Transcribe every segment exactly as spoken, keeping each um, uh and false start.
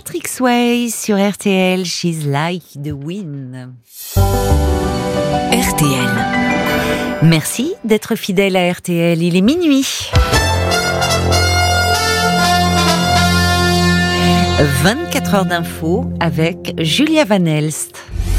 Patrick Swayze sur R T L, She's Like the Wind. R T L. Merci d'être fidèle à R T L, il est minuit. vingt-quatre heures d'infos avec Julia Van Elst.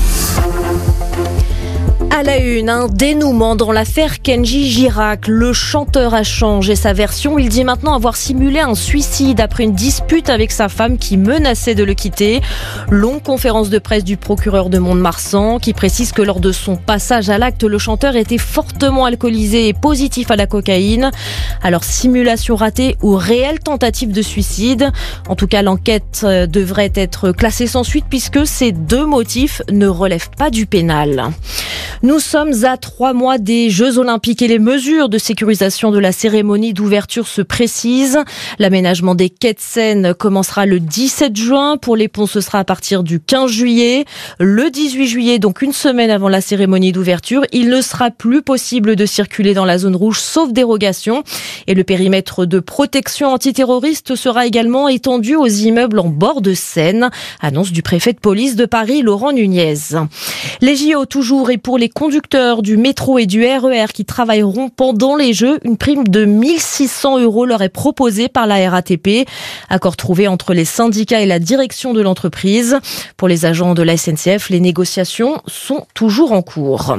À la une, un dénouement dans l'affaire Kenji Girac. Le chanteur a changé sa version. Il dit maintenant avoir simulé un suicide après une dispute avec sa femme qui menaçait de le quitter. Longue conférence de presse du procureur de Mont-de-Marsan qui précise que lors de son passage à l'acte, le chanteur était fortement alcoolisé et positif à la cocaïne. Alors simulation ratée ou réelle tentative de suicide? En tout cas, l'enquête devrait être classée sans suite puisque ces deux motifs ne relèvent pas du pénal. Nous sommes à trois mois des Jeux Olympiques et les mesures de sécurisation de la cérémonie d'ouverture se précisent. L'aménagement des quais de Seine commencera le dix-sept juin. Pour les ponts, ce sera à partir du quinze juillet. Le dix-huit juillet, donc une semaine avant la cérémonie d'ouverture, il ne sera plus possible de circuler dans la zone rouge sauf dérogation. Et le périmètre de protection antiterroriste sera également étendu aux immeubles en bord de Seine. Annonce du préfet de police de Paris, Laurent Nunez. Les J O toujours et pour les conducteurs du métro et du R E R qui travailleront pendant les Jeux, une prime de mille six cents euros leur est proposée par la R A T P. Accord trouvé entre les syndicats et la direction de l'entreprise. Pour les agents de la S N C F, les négociations sont toujours en cours.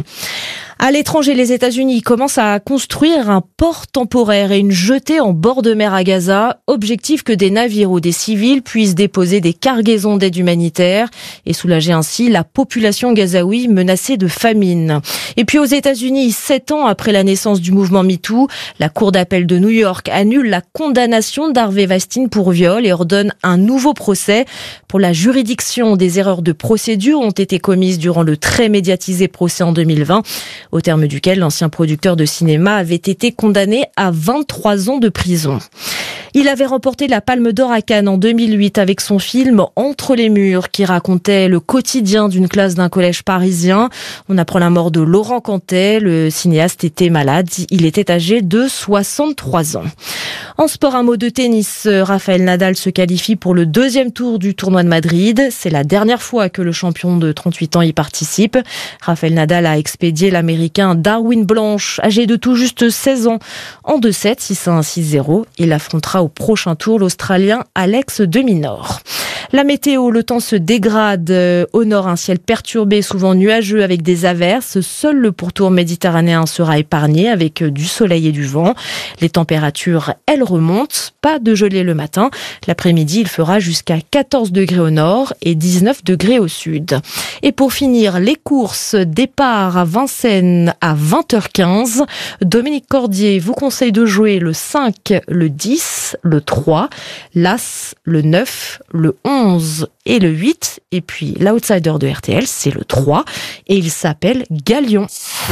À l'étranger, les États-Unis commencent à construire un port temporaire et une jetée en bord de mer à Gaza. Objectif que des navires ou des civils puissent déposer des cargaisons d'aide humanitaire et soulager ainsi la population gazaoui menacée de famine. Et puis aux États-Unis, sept ans après la naissance du mouvement MeToo, la Cour d'appel de New York annule la condamnation d'Harvey Weinstein pour viol et ordonne un nouveau procès. Pour la juridiction, des erreurs de procédure ont été commises durant le très médiatisé procès en deux mille vingt. Au terme duquel l'ancien producteur de cinéma avait été condamné à vingt-trois ans de prison. Il avait remporté la Palme d'Or à Cannes en deux mille huit avec son film Entre les murs qui racontait le quotidien d'une classe d'un collège parisien. On apprend la mort de Laurent Cantet. Le cinéaste était malade. Il était âgé de soixante-trois ans. En sport, un mot de tennis. Rafael Nadal se qualifie pour le deuxième tour du tournoi de Madrid. C'est la dernière fois que le champion de trente-huit ans y participe. Rafael Nadal a expédié l'Américain Darwin Blanche, âgé de tout juste seize ans, en deux sept, six un, six zéro. Il affrontera au prochain tour l'Australien Alex de Minaur. La météo, le temps se dégrade. Au nord, un ciel perturbé, souvent nuageux avec des averses. Seul le pourtour méditerranéen sera épargné avec du soleil et du vent. Les températures, elles remontent. Pas de gelée le matin. L'après-midi, il fera jusqu'à quatorze degrés au nord et dix-neuf degrés au sud. Et pour finir, les courses, départ à Vincennes à vingt heures quinze. Dominique Cordier vous conseille de jouer le cinq, le dix, le trois, l'As, le neuf, le onze et le huit. Et puis l'outsider de R T L, c'est le trois et il s'appelle Galion.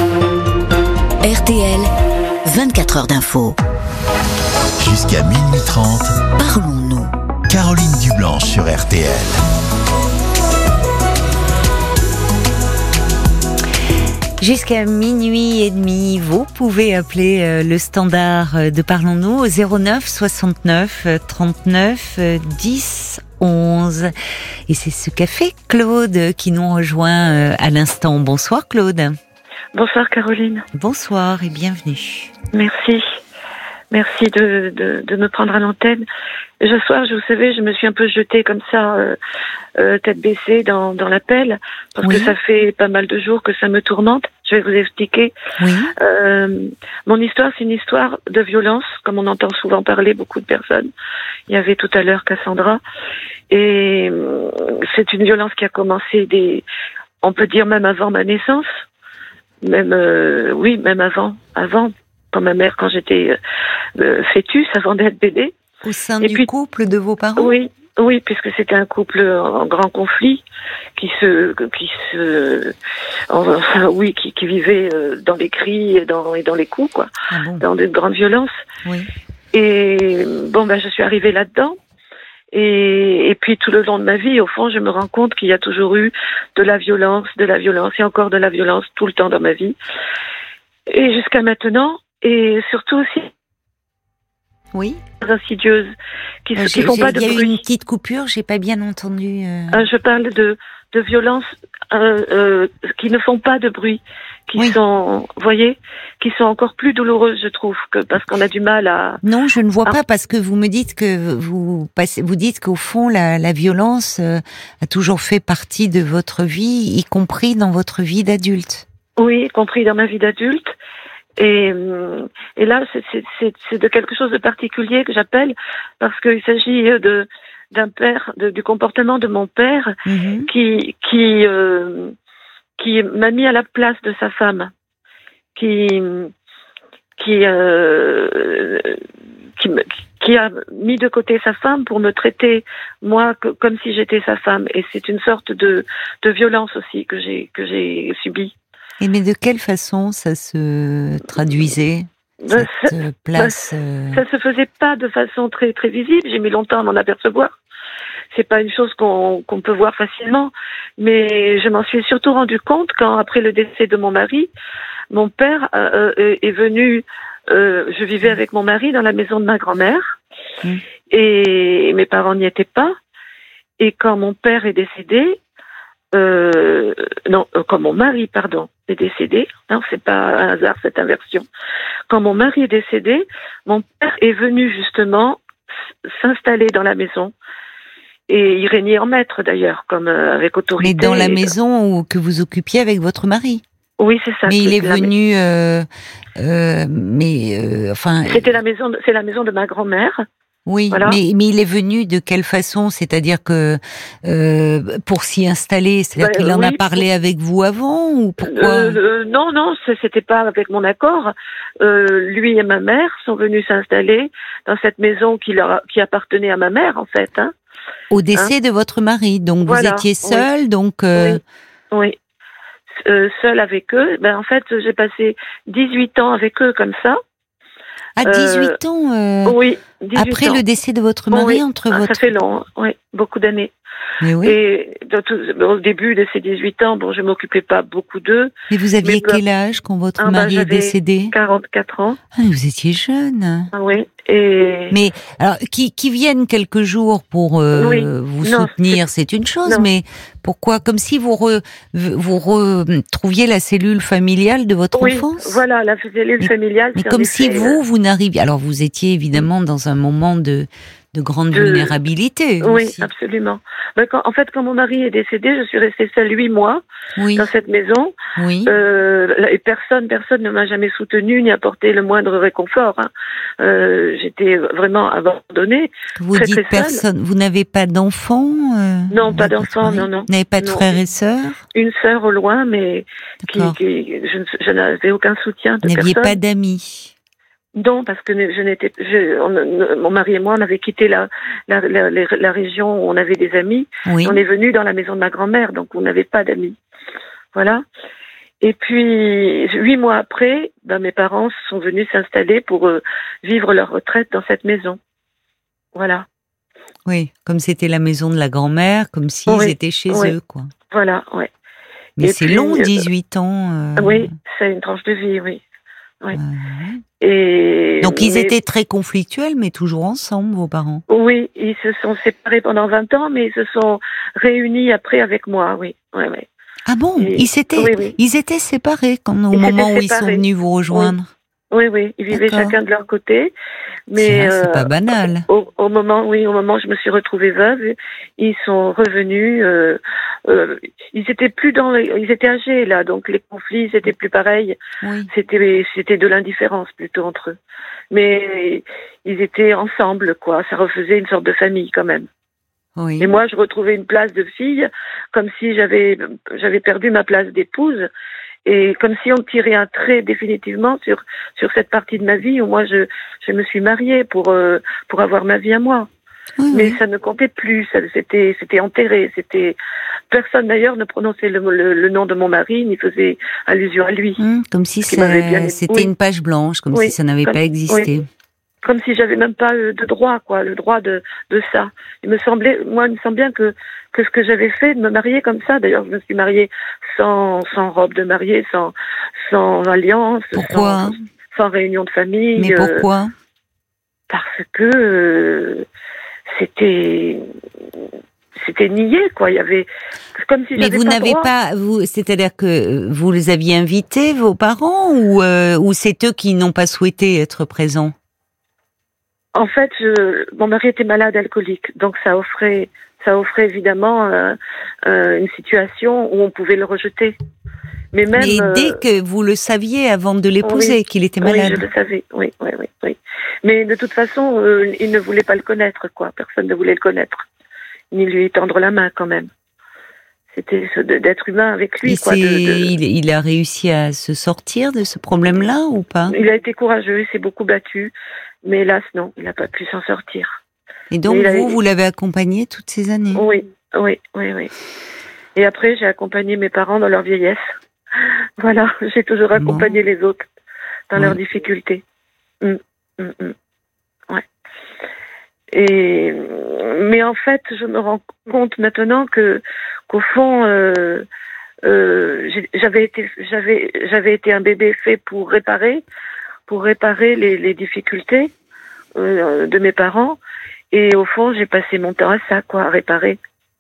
R T L, vingt-quatre heures d'infos. Jusqu'à minuit trente, parlons-nous. Caroline Dublanche sur R T L. Jusqu'à minuit et demi, vous pouvez appeler le standard de Parlons-nous au zéro neuf soixante-neuf trente-neuf dix onze. Et c'est ce qu'a fait Claude qui nous rejoint à l'instant. Bonsoir Claude. Bonsoir Caroline. Bonsoir et bienvenue. Merci. Merci de, de, de me prendre à l'antenne. Ce soir, vous savez, je me suis un peu jetée comme ça, euh, euh, tête baissée dans, dans l'appel, parce oui. que ça fait pas mal de jours que ça me tourmente. Je vais vous expliquer. Oui. Euh, mon histoire, c'est une histoire de violence, comme on entend souvent parler beaucoup de personnes. Il y avait tout à l'heure Cassandra. Et euh, c'est une violence qui a commencé des, on peut dire même avant ma naissance. Même, euh, oui, même avant, avant. Quand ma mère, quand j'étais euh, fœtus, avant d'être bébé. Au sein et du puis, couple de vos parents? Oui, oui, puisque c'était un couple en grand conflit, qui se, qui se, enfin, oui, qui, qui vivait dans les cris et dans, et dans les coups, quoi, ah bon. Dans de grandes violences. Oui. Et bon, ben, je suis arrivée là-dedans. Et, et puis tout le long de ma vie, au fond, je me rends compte qu'il y a toujours eu de la violence, de la violence et encore de la violence tout le temps dans ma vie. Et jusqu'à maintenant. Et surtout aussi, Oui. insidieuses, qui Euh, qui j'ai- font j'ai- pas de Il y a eu bruit. une petite coupure, j'ai pas bien entendu. euh. Euh, je parle de, de violences euh, euh, qui ne font pas de bruit, qui Oui. sont, vous voyez, qui sont encore plus douloureuses, je trouve, que parce qu'on a du mal à. Non, je ne vois Ah. pas parce que vous me dites que vous passez, vous dites qu'au fond la, la violence euh, a toujours fait partie de votre vie, y compris dans votre vie d'adulte. Oui, y compris dans ma vie d'adulte. Et, hum, et là, c'est- c'est c'est- c'est de quelque chose de particulier que j'appelle parce qu'il s'agit de d'un père, de, du comportement de mon père Mhm. qui qui euh, qui m'a mis à la place de sa femme, qui qui euh, qui, me- qui a mis de côté sa femme pour me traiter moi que- comme si j'étais sa femme. Et c'est une sorte de de violence aussi que j'ai que j'ai subie. Et mais de quelle façon ça se traduisait Ben, ça, cette euh, place euh, ça se faisait pas de façon très très visible. J'ai mis longtemps à m'en apercevoir. C'est pas une chose qu'on qu'on peut voir facilement, mais je m'en suis surtout rendu compte quand, après le décès de mon mari, mon père euh, euh, est venu. Euh, je vivais avec mon mari dans la maison de ma grand-mère, Mm. et mes parents n'y étaient pas. Et quand mon père est décédé, euh, non, euh, quand mon mari, pardon, est décédé, non, c'est pas un hasard cette inversion. Quand mon mari est décédé, mon père est venu justement s- s'installer dans la maison. Et il régnait en maître d'ailleurs, comme euh, avec autorité. mais dans la maison où, que vous occupiez avec votre mari. Oui, c'est ça. Mais il est c'était la mais- venu, euh, euh, mais euh, enfin. C'était la maison, de- c'est la maison de ma grand-mère. Oui, Voilà. mais, mais il est venu de quelle façon? C'est-à-dire que euh, pour s'y installer, c'est-à-dire Bah, qu'il en a oui, parlé avec vous avant ou pourquoi? Euh, euh, non, non, ce- c'était pas avec mon accord. Euh, lui et ma mère sont venus s'installer dans cette maison qui leur a- qui appartenait à ma mère en fait. Hein. Au décès de votre mari, donc Voilà, vous étiez oui. seul, donc. euh, Oui, oui. Euh, seule avec eux. Ben en fait, j'ai passé dix-huit ans avec eux comme ça. À dix-huit ans, euh, Oui, dix-huit après ans. le décès de votre mari, Oui, entre ah, votre. ça fait long, hein. Oui, beaucoup d'années. Mais oui. Et dans tout- au début de ces dix-huit ans, bon, je m'occupais pas beaucoup d'eux. Mais vous aviez mais peu- quel âge quand votre Ah, ben, mari est j'avais décédé? quarante-quatre ans. Ah, mais vous étiez jeune. Ah oui. Et Mais alors, qui, qui viennent quelques jours pour euh, Oui. vous Non, soutenir, c'est une chose, non. mais pourquoi? Comme si vous re, vous retrouviez la cellule familiale de votre oui, enfance. voilà, la cellule Mais- familiale. Mais c'est en comme si effet, vous, vous n'arriviez. Alors, vous étiez évidemment dans un moment de, de grande De- vulnérabilité. Oui, aussi. absolument. Ben, quand, en fait, quand mon mari est décédé, je suis restée seule huit mois Oui, dans cette maison. oui. Euh, et personne, personne ne m'a jamais soutenue ni apporté le moindre réconfort. Hein. Euh, j'étais vraiment abandonnée. vous très, dites très seule. personne. Vous n'avez pas d'enfants euh, Non, pas avec votre d'enfants, mari non, non. Vous n'avez pas de Non. frères et sœurs? Une sœur au loin, mais qui, D'accord. qui je, ne- je n'avais aucun soutien de Vous n'aviez personne. pas d'amis? Non, parce que je n'étais, je, on- mon mari et moi, on avait quitté la, la, la, la, la région où on avait des amis. Oui. On est venu dans la maison de ma grand-mère, donc on n'avait pas d'amis. Voilà. Et puis, huit mois après, ben, mes parents sont venus s'installer pour euh, vivre leur retraite dans cette maison. Voilà. Oui, comme c'était la maison de la grand-mère, comme s'ils Oui, étaient chez oui. eux, quoi. Voilà, ouais. Mais Et c'est puis, long, euh, dix-huit ans. euh, Oui, c'est une tranche de vie, oui. Oui. euh, Et Donc ils mais- étaient très conflictuels, mais toujours ensemble, vos parents. Oui, ils se sont séparés pendant vingt ans, mais ils se sont réunis après avec moi, oui. Ouais, ouais. Ah bon, Et- ils s'étaient, oui, oui. ils étaient séparés quand, au Ils moment s'étaient où ils sont séparés. venus vous rejoindre. Oui, oui, ils vivaient D'accord. chacun de leur côté. Mais Tiens, c'est euh, pas banal. Au, au moment, oui, au moment où je me suis retrouvée veuve, ils sont revenus. Euh, euh, ils étaient plus dans, les- ils étaient âgés là, donc les conflits c'était plus pareil. Oui. C'était, c'était de l'indifférence plutôt entre eux. Mais ils étaient ensemble, quoi. Ça refaisait une sorte de famille quand même. Oui. Et moi, je retrouvais une place de fille, comme si j'avais, j'avais perdu ma place d'épouse. Et comme si on tirait un trait définitivement sur sur cette partie de ma vie où moi je je me suis mariée pour euh, pour avoir ma vie à moi. Oui, Mais oui. ça ne comptait plus, ça, c'était c'était enterré, c'était personne d'ailleurs ne prononçait le, le, le nom de mon mari ni faisait allusion à lui. Hum, comme si qui m'avait bien- ça- c'était oui. une page blanche, comme Oui, si ça n'avait comme- pas existé. Comme si j'avais même pas euh, de droit, quoi, le droit de de ça. Il me semblait, moi, il me semble bien que que ce que j'avais fait de me marier comme ça. D'ailleurs, je me suis mariée sans sans robe de mariée, sans sans alliance, Pourquoi sans, sans réunion de famille. Mais euh, pourquoi parce que euh, c'était c'était nié, quoi. Il y avait comme si mais j'avais vous pas n'avez droit. pas, vous, c'est-à-dire que vous les aviez invités, vos parents, ou euh, ou c'est eux qui n'ont pas souhaité être présents? En fait, je, mon mari était malade alcoolique, donc ça offrait ça offrait évidemment euh, euh, une situation où on pouvait le rejeter. Mais même Mais dès euh, que vous le saviez avant de l'épouser, oui, qu'il était malade. oui, je le savais. Oui, oui, oui, oui. Mais de toute façon, euh, il ne voulait pas le connaître, quoi. Personne ne voulait le connaître, ni lui tendre la main, quand même. C'était ce- de- d'être humain avec lui, Et quoi. c'est, De, de... il, il a réussi à se sortir de ce problème-là ou pas? Il a été courageux, il s'est beaucoup battu, mais hélas, non, il n'a pas pu s'en sortir. Et donc Mais il a- vous, vous l'avez accompagné toutes ces années? Oui, oui, oui, oui. Et après, j'ai accompagné mes parents dans leur vieillesse. Voilà, j'ai toujours accompagné Bon. les autres dans Oui. leurs difficultés. Mm, mm, mm. Ouais. Et mais en fait, je me rends compte maintenant que qu'au fond, euh, euh, j'ai- j'avais été, j'avais, j'avais été un bébé fait pour réparer, pour réparer les, les difficultés euh, de mes parents. Et au fond, j'ai passé mon temps à ça, quoi, à réparer.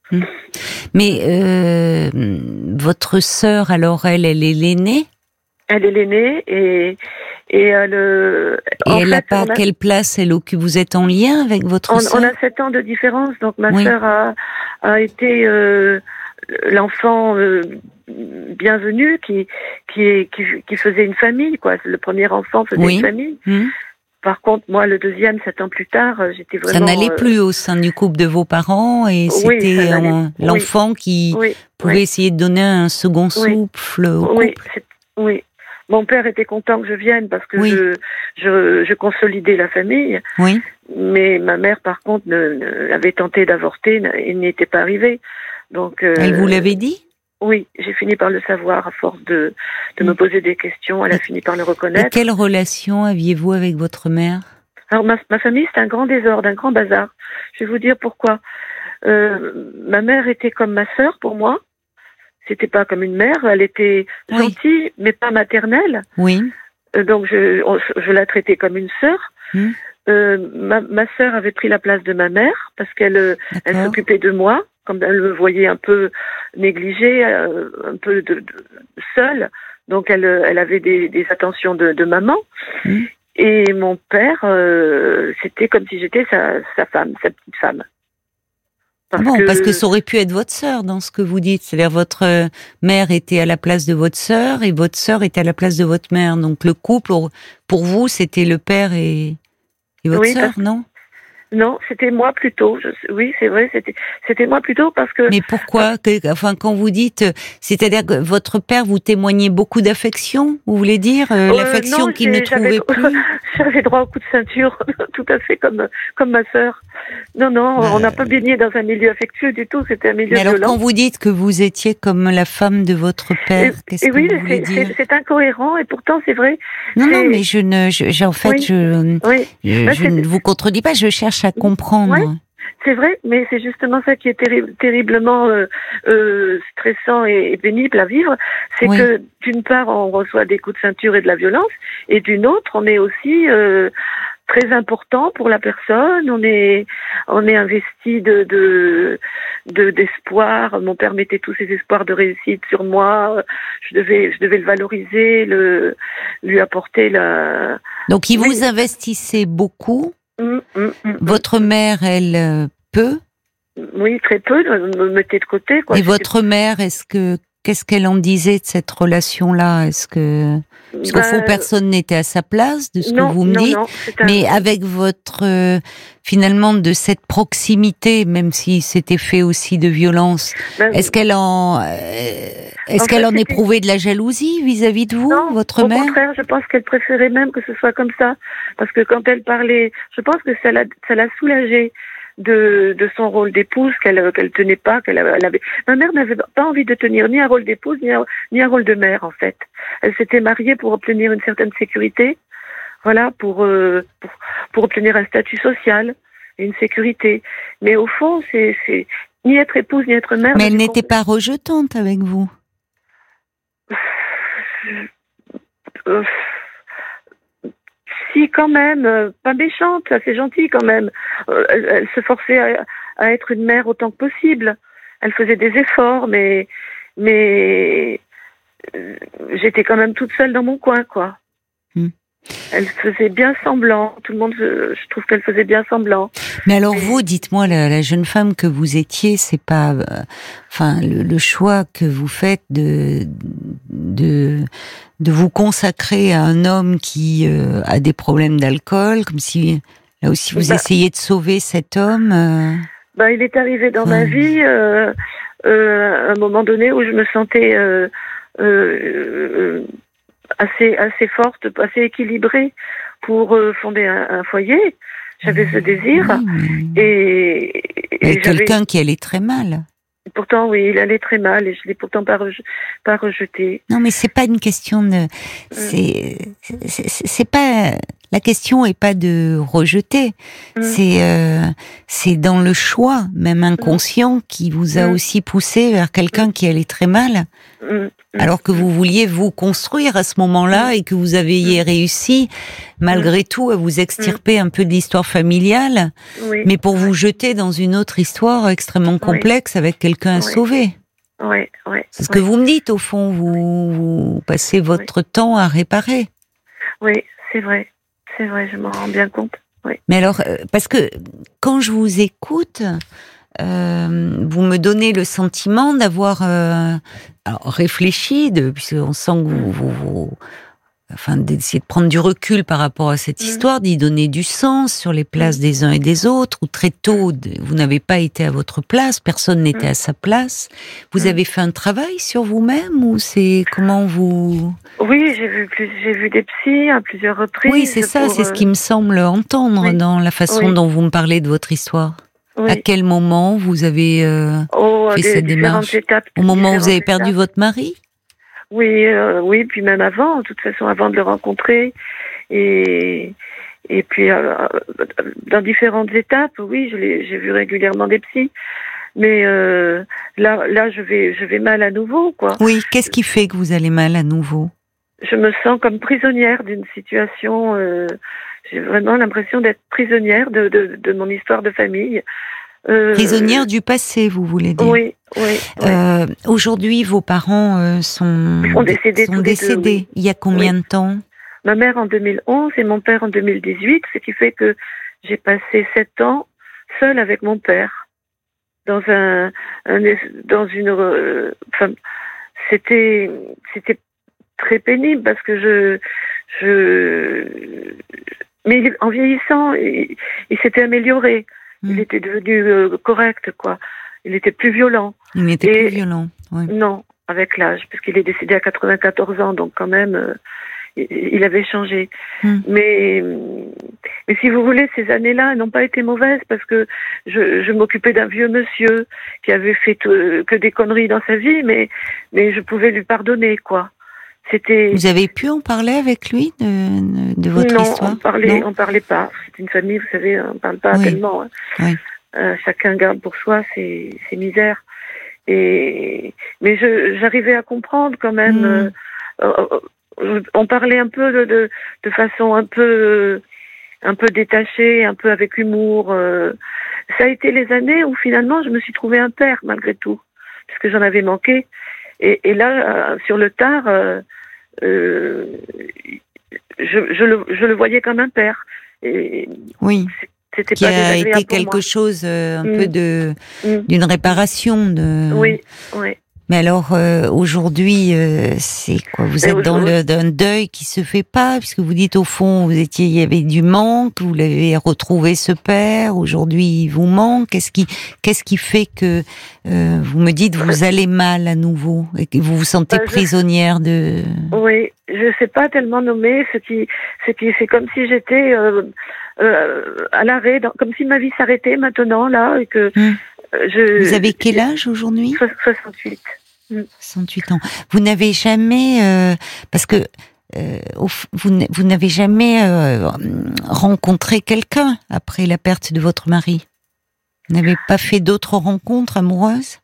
Mais euh, votre sœur, alors elle, elle est l'aînée? Elle est l'aînée et et elle. euh, Et en elle fait, n'a pas on a, quelle place elle occupe? Vous êtes en lien avec votre on, sœur? on a sept ans de différence, donc ma Oui. sœur a a été euh, l'enfant euh, bienvenu qui qui qui qui faisait une famille, quoi. Le premier enfant faisait Oui. une famille. Hmm. Par contre, moi, le deuxième, sept ans plus tard, euh, j'étais Ça vraiment. n'allait euh, plus au sein du couple de vos parents et Oui, c'était ça n'allait- euh, l'enfant qui Oui, pouvait oui, essayer de donner un second souffle au oui, couple. c'est- oui. Mon père était content que je vienne parce que Oui. je, je je consolidais la famille. Oui. Mais ma mère, par contre, ne, ne- avait tenté d'avorter, n- il n'y était pas arrivé. Donc, euh, Elle vous l'avait dit? oui, j'ai fini par le savoir à force de, de me poser des questions. Elle a fini par le Et reconnaître. quelle relation aviez-vous avec votre mère? Alors, ma, ma famille, c'est un grand désordre, un grand bazar. Je vais vous dire pourquoi. Euh, ma mère était comme ma sœur pour moi. C'était pas comme une mère. Elle était Oui. gentille, mais pas maternelle. Oui. Euh, donc, je, on- je la traitais comme une sœur. Hmm. Euh, ma, ma sœur avait pris la place de ma mère parce qu'elle euh, elle D'accord. s'occupait de moi, comme elle me voyait un peu négligée, euh, un peu de, de, seule. Donc elle, euh, elle avait des, des attentions de, de maman. Mm. Et mon père, euh, c'était comme si j'étais sa, sa femme, sa petite femme. Parce Bon, que, parce que ça aurait pu être votre sœur dans ce que vous dites. C'est-à-dire votre euh, mère était à la place de votre sœur et votre sœur était à la place de votre mère. Donc le couple, pour vous, c'était le père et, et votre Oui, sœur, parce- non? non, c'était moi plutôt. Je, oui, c'est vrai, c'était, c'était moi plutôt parce que. Mais pourquoi que, enfin, quand vous dites, c'est-à-dire que votre père vous témoignait beaucoup d'affection, vous voulez dire euh, Euh, l'affection non, qu'il ne j'ai- j'avais- trouvait plus? J'avais droit au coup de ceinture, tout à fait comme comme ma sœur. Non, non, Bah, on n'a pas baigné dans un milieu affectueux du tout. C'était un milieu Mais alors, violent. quand vous dites que vous étiez comme la femme de votre père, qu'est-ce Et que oui, vous voulez c'est- dire? c'est c'est incohérent et pourtant c'est vrai. Non, non, c'est- mais je ne, je, j'ai- en fait, Oui. je, Oui, je, Bah, je c'est- ne vous contredis pas, je cherche à comprendre. Ouais. c'est vrai, mais c'est justement ça qui est terri- terriblement euh, euh, stressant et, et pénible à vivre. C'est Oui. que d'une part, on reçoit des coups de ceinture et de la violence, et d'une autre, on est aussi euh, très important pour la personne. On est, on est investi de, de, de d'espoir. Mon père mettait tous ses espoirs de réussite sur moi. Je devais, je devais le valoriser, le, lui apporter la. Donc, il Oui. vous investissait beaucoup. Hum, hum, hum. Votre mère, elle, euh, peu. Oui, très peu, me mettait de côté, quoi. Et C'était- votre mère, est-ce que, qu'est-ce qu'elle en disait de cette relation-là? Est-ce que, parce qu'au Ben, fond, personne n'était à sa place de ce non, que vous me non, dites. non, c'est un- Mais avec votre, euh, finalement, de cette proximité, même si c'était fait aussi de violence, ben, est-ce qu'elle en, euh, est-ce En qu'elle fait, en c'était- éprouvait de la jalousie vis-à-vis de vous, non, votre au mère? contraire, je pense qu'elle préférait même que ce soit comme ça. Parce que quand elle parlait, je pense que ça l'a, ça l'a soulagée de, de son rôle d'épouse qu'elle, qu'elle tenait pas, qu'elle avait, elle avait. Ma mère n'avait pas envie de tenir ni un rôle d'épouse, ni un, ni un rôle de mère, en fait. Elle s'était mariée pour obtenir une certaine sécurité. Voilà, pour, euh, pour, pour obtenir un statut social et une sécurité. Mais au fond, c'est, c'est ni être épouse, ni être mère. Mais elle j'ai n'était pas rejetante avec vous. Euh, si si, quand même, euh, pas méchante, assez gentille quand même. Euh, elle, elle se forçait à, à être une mère autant que possible. Elle faisait des efforts, mais mais euh, j'étais quand même toute seule dans mon coin, quoi. Mm. Elle faisait bien semblant. Tout le monde, je, je trouve qu'elle faisait bien semblant. Mais alors vous, dites-moi, la, la jeune femme que vous étiez, c'est pas, euh, enfin, le, le choix que vous faites de de de vous consacrer à un homme qui euh, a des problèmes d'alcool, comme si là aussi vous bah, essayez de sauver cet homme. Euh... Bah, il est arrivé dans Ouais. ma vie euh, euh, à un moment donné où je me sentais euh, euh, assez assez forte, assez équilibrée pour euh, fonder un, un foyer. J'avais ce désir Oui, mais... et, et Avec j'avais... quelqu'un qui allait très mal. Pourtant, oui, il allait très mal et je l'ai pourtant pas, reje... pas rejeté. Non, mais c'est pas une question de, c'est, c'est, c'est pas, la question est pas de rejeter. Mm. C'est, euh, c'est dans le choix, même inconscient, qui vous a Mm. aussi poussé vers quelqu'un qui allait très mal. Mm. Alors que vous vouliez vous construire à ce moment-là et que vous aviez réussi, malgré tout, à vous extirper un peu de l'histoire familiale, Oui. mais pour vous jeter dans une autre histoire extrêmement complexe avec quelqu'un à Oui. sauver. Oui, oui. C'est ce oui. que vous me dites, au fond, vous, vous passez votre Oui. temps à réparer. Oui, c'est vrai. C'est vrai, je m'en rends bien compte. Oui. Mais alors, euh, parce que quand je vous écoute, euh, vous me donnez le sentiment d'avoir euh, alors, réfléchi, de, puisqu'on sent que vous, vous, vous enfin, d'essayer de prendre du recul par rapport à cette Mmh. histoire, d'y donner du sens sur les places mmh. des uns et des autres, où très tôt, vous n'avez pas été à votre place, personne n'était mmh. à sa place. Vous mmh. avez fait un travail sur vous-même, ou c'est comment vous... Oui, j'ai vu, plus, j'ai vu des psys à plusieurs reprises. Oui, c'est ça, pour, c'est ce qui me semble entendre oui. dans la façon oui. dont vous me parlez de votre histoire. Oui. À quel moment vous avez euh, oh, fait des, cette démarche étapes, Au moment où vous avez étapes. perdu votre mari? Oui, euh, oui, puis même avant, de toute façon, avant de le rencontrer. Et, et puis, euh, dans différentes étapes, oui, je l'ai, j'ai vu régulièrement des psys. Mais euh, là, là, je vais, je vais mal à nouveau, quoi. Oui, qu'est-ce qui fait que vous allez mal à nouveau? Je me sens comme prisonnière d'une situation. Euh, j'ai vraiment l'impression d'être prisonnière de, de, de mon histoire de famille. Euh, prisonnière du passé, vous voulez dire? Oui, oui. Euh, oui. Aujourd'hui, vos parents euh, sont, sont décédés. Sont décédés. Deux, oui. Il y a combien oui. de temps? Ma mère en deux mille onze et mon père en deux mille dix-huit, ce qui fait que j'ai passé sept ans seule avec mon père dans un, un dans une. Euh, enfin, c'était c'était très pénible parce que je je. Mais en vieillissant, il, il s'était amélioré. Il était devenu euh, correct, quoi. Il était plus violent. Il n'était plus violent, oui. Non, avec l'âge, parce qu'il est décédé à quatre-vingt-quatorze ans, donc quand même, euh, il, il avait changé. Mm. Mais, mais si vous voulez, ces années-là n'ont pas été mauvaises, parce que je, je m'occupais d'un vieux monsieur qui avait fait tout, que des conneries dans sa vie, mais, mais je pouvais lui pardonner, quoi. C'était... Vous avez pu en parler avec lui de, de votre non, histoire? on parlait, non, on parlait pas. C'est une famille, vous savez, on parle pas oui. tellement. Hein. Oui. Euh, chacun garde pour soi ses, ses misères. Et mais je, j'arrivais à comprendre quand même. Mmh. Euh, euh, on parlait un peu de, de, de façon un peu, un peu détachée, un peu avec humour. Euh. Ça a été les années où finalement je me suis trouvé un père malgré tout, puisque j'en avais manqué. Et, et là, euh, sur le tard, euh, euh, je, je, le, je le voyais comme un père. Et oui. C'était qui pas a été quelque moi. chose euh, un mmh. peu de mmh. d'une réparation de. Oui, oui. Mais alors euh, aujourd'hui, euh, c'est quoi? Vous êtes dans le d'un deuil qui se fait pas, puisque vous dites au fond, vous étiez, il y avait du manque, vous l'avez retrouvé ce père. Aujourd'hui, il vous manque. Qu'est-ce qui, qu'est-ce qui fait que euh, vous me dites vous allez mal à nouveau et que vous vous sentez bah, prisonnière je... de? Oui, je sais pas tellement nommer ce qui, ce qui, c'est comme si j'étais euh, euh, à l'arrêt, dans, comme si ma vie s'arrêtait maintenant là et que. Hum. Je, vous avez quel âge aujourd'hui? soixante-huit. soixante-huit ans. Vous n'avez jamais, euh, parce que euh, vous, vous n'avez jamais euh, rencontré quelqu'un après la perte de votre mari? Vous n'avez pas fait d'autres rencontres amoureuses?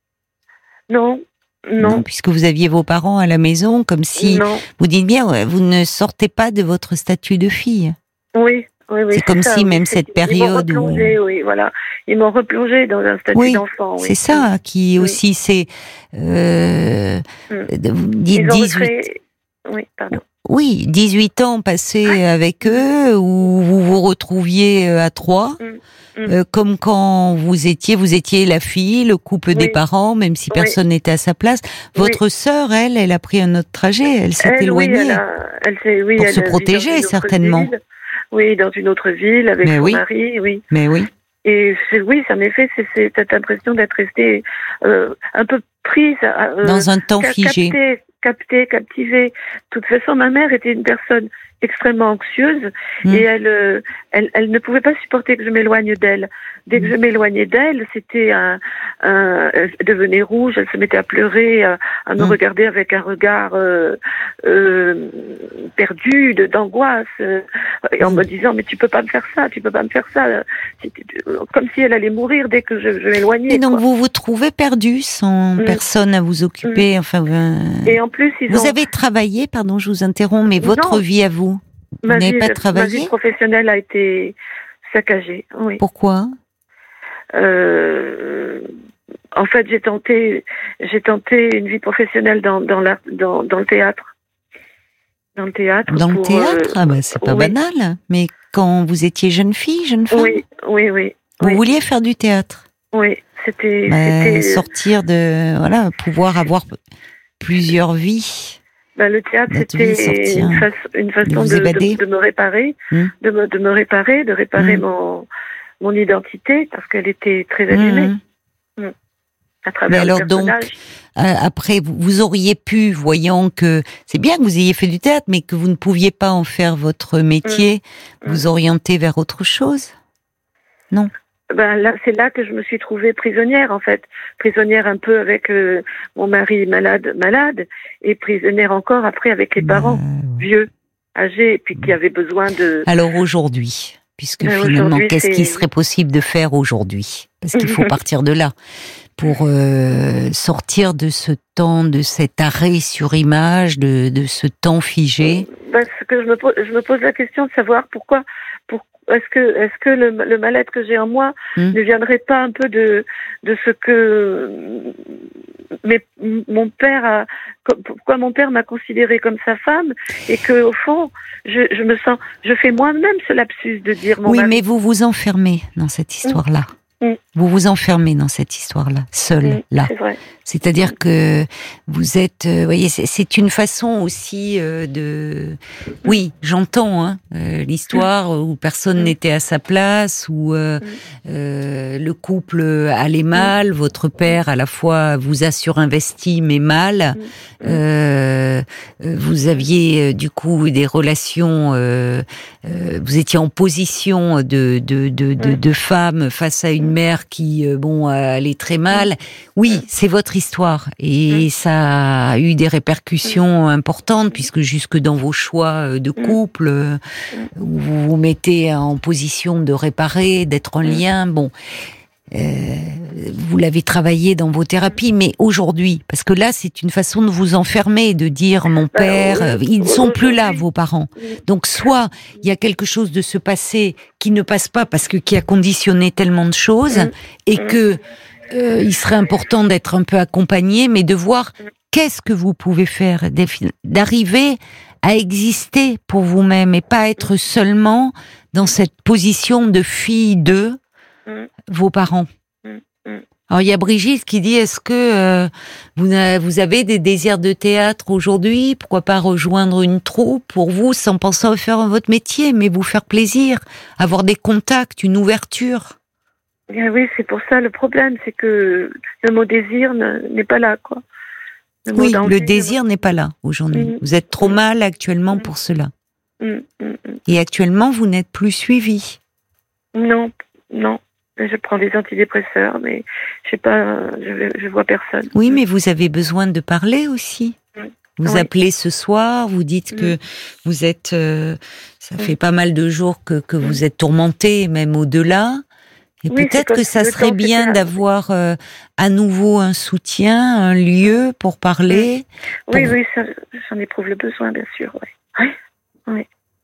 Non, non. Non, puisque vous aviez vos parents à la maison, comme si non. vous dites bien, ouais, vous ne sortez pas de votre statut de fille. Oui, oui, oui. C'est comme ça, si oui, même c'est- cette période Ils m'ont où... replongé, oui, voilà. Ils m'ont replongé dans un statut Oui, d'enfant. Oui. c'est ça qui Oui. aussi, c'est... Euh, Mm. vous dites Ils ont dix-huit... recréé... Oui, pardon. Oui, dix-huit ans passés avec Mm. eux, où vous vous retrouviez euh, à trois, Mm. Mm. euh, comme quand vous étiez, vous étiez la fille, le couple des Oui. parents, même si Oui. personne n'était à sa place. Votre sœur, elle, elle a pris un autre trajet, elle s'est Elle, oui, éloignée elle a, elle s'est, oui, pour elle se vit dans protéger, une autre certainement. ville. Oui, dans une autre ville avec Mais son oui. mari, oui. Mais oui. Et c'est, oui, en effet, c'est, c'est cette impression d'être restée euh, un peu prise, euh, Dans un temps ca- figé. captée, captée, captivée. De toute façon, ma mère était une personne extrêmement anxieuse Mm. et elle, euh, elle, elle ne pouvait pas supporter que je m'éloigne d'elle. Dès que je m'éloignais d'elle, c'était un, un, elle devenait rouge, elle se mettait à pleurer, à, à me Mm. regarder avec un regard euh, euh, perdu, de, d'angoisse, euh, et en Mm. me disant mais tu peux pas me faire ça, tu peux pas me faire ça. C'était comme si elle allait mourir dès que je, je m'éloignais. Et donc quoi. vous vous trouvez perdu, sans Mm. personne à vous occuper. Enfin, euh, Et en plus, ils vous ont avez travaillé, pardon, je vous interromps, mais votre Non. vie à vous, vous ma n'avez vie, pas ma travaillé vie professionnelle a été saccagée. Oui. Pourquoi? Euh, en fait, j'ai tenté, j'ai tenté une vie professionnelle dans dans, la, dans, dans le théâtre. Dans le théâtre. Dans le pour, théâtre, euh, ah bah, c'est pas oui. banal. Mais quand vous étiez jeune fille, jeune femme, Oui, oui, oui. vous oui, vouliez faire du théâtre, oui. C'était, bah, c'était. sortir de, voilà, pouvoir avoir plusieurs vies. Ben, le théâtre, Notre vie, c'était sortir, une, façon, une façon vous de, évader. de, de me réparer, Hmm. de, me, de me réparer, de réparer Hmm. mon, mon identité, parce qu'elle était très abîmée Mmh. à Mais travers alors le donc, personnage. euh, après, vous, vous auriez pu, voyant que c'est bien que vous ayez fait du théâtre, mais que vous ne pouviez pas en faire votre métier, Mmh. vous orienter vers autre chose? Non. Ben là, c'est là que je me suis trouvée prisonnière, en fait. Prisonnière un peu avec euh, mon mari malade, malade, et prisonnière encore après avec les parents, Bah, ouais. vieux, âgés, et puis qui avaient besoin de... Alors aujourd'hui, puisque Mais finalement, aujourd'hui, qu'est-ce qui c'est- serait possible de faire aujourd'hui? Parce qu'il faut partir de là pour euh, sortir de ce temps, de cet arrêt sur image, de, de ce temps figé. Ben, ce que je me pose, je me pose la question de savoir pourquoi, pour, est-ce que, est-ce que le, le mal-être que j'ai en moi Hmm. ne viendrait pas un peu de, de ce que, mais mon père a, comme- pourquoi mon père m'a considérée comme sa femme, et que au fond, je, je me sens, je fais moi-même ce lapsus de dire mon Oui, mari. mais vous vous enfermez dans cette histoire-là. Mm. Vous vous enfermez dans cette histoire-là, seul, Mm, là. c'est vrai. C'est-à-dire que vous êtes, euh, voyez, c'est, c'est une façon aussi euh, de. Oui, j'entends hein, euh, l'histoire où personne Mm. n'était à sa place, où euh, Mm. euh, le couple allait mal, votre père à la fois vous a surinvesti mais mal. Mm. Euh, vous aviez euh, du coup des relations, euh, euh, vous étiez en position de de de, de, Mm. de femme face à une mère qui euh, bon allait très mal. Oui, c'est votre histoire et Mm. ça a eu des répercussions importantes puisque jusque dans vos choix de couple, euh, où vous vous mettez en position de réparer, d'être en lien. Bon. Euh, vous l'avez travaillé dans vos thérapies, mais aujourd'hui, parce que là, c'est une façon de vous enfermer, de dire mon père, oui, euh, ils ne sont plus là, aujourd'hui. vos parents. Mm. Donc, soit il y a quelque chose de ce passé qui ne passe pas parce que qui a conditionné tellement de choses, Mm. et Mm. que euh, il serait important d'être un peu accompagné, mais de voir qu'est-ce que vous pouvez faire, d'arriver à exister pour vous-même et pas être seulement dans cette position de fille de Mm. vos parents. Mm, mm. Alors il y a Brigitte qui dit est-ce que euh, vous, n'a- vous avez des désirs de théâtre aujourd'hui? Pourquoi pas rejoindre une troupe pour vous sans penser à faire votre métier, mais vous faire plaisir, avoir des contacts, une ouverture. Bien oui, c'est pour ça le problème, c'est que le mot désir ne- n'est pas là, quoi. Le mot Oui, d'envie, le désir n'est pas là aujourd'hui. Mm. Vous êtes trop Mm. mal actuellement Mm. pour cela. Mm, mm, mm. Et actuellement, vous n'êtes plus suivi. Non, non. Je prends des antidépresseurs, mais je sais pas, je, je vois personne. Oui, mais vous avez besoin de parler aussi. Mm. Vous Oui. appelez ce soir, vous dites que vous êtes, euh, ça fait pas mal de jours que, que vous êtes tourmenté, même au-delà. Et Oui, c'est peut-être comme que si ça le serait temps bien s'était- d'avoir euh, à nouveau un soutien, un lieu pour parler. Oui, Pour- oui, ça, j'en éprouve le besoin, bien sûr. Oui, oui, oui.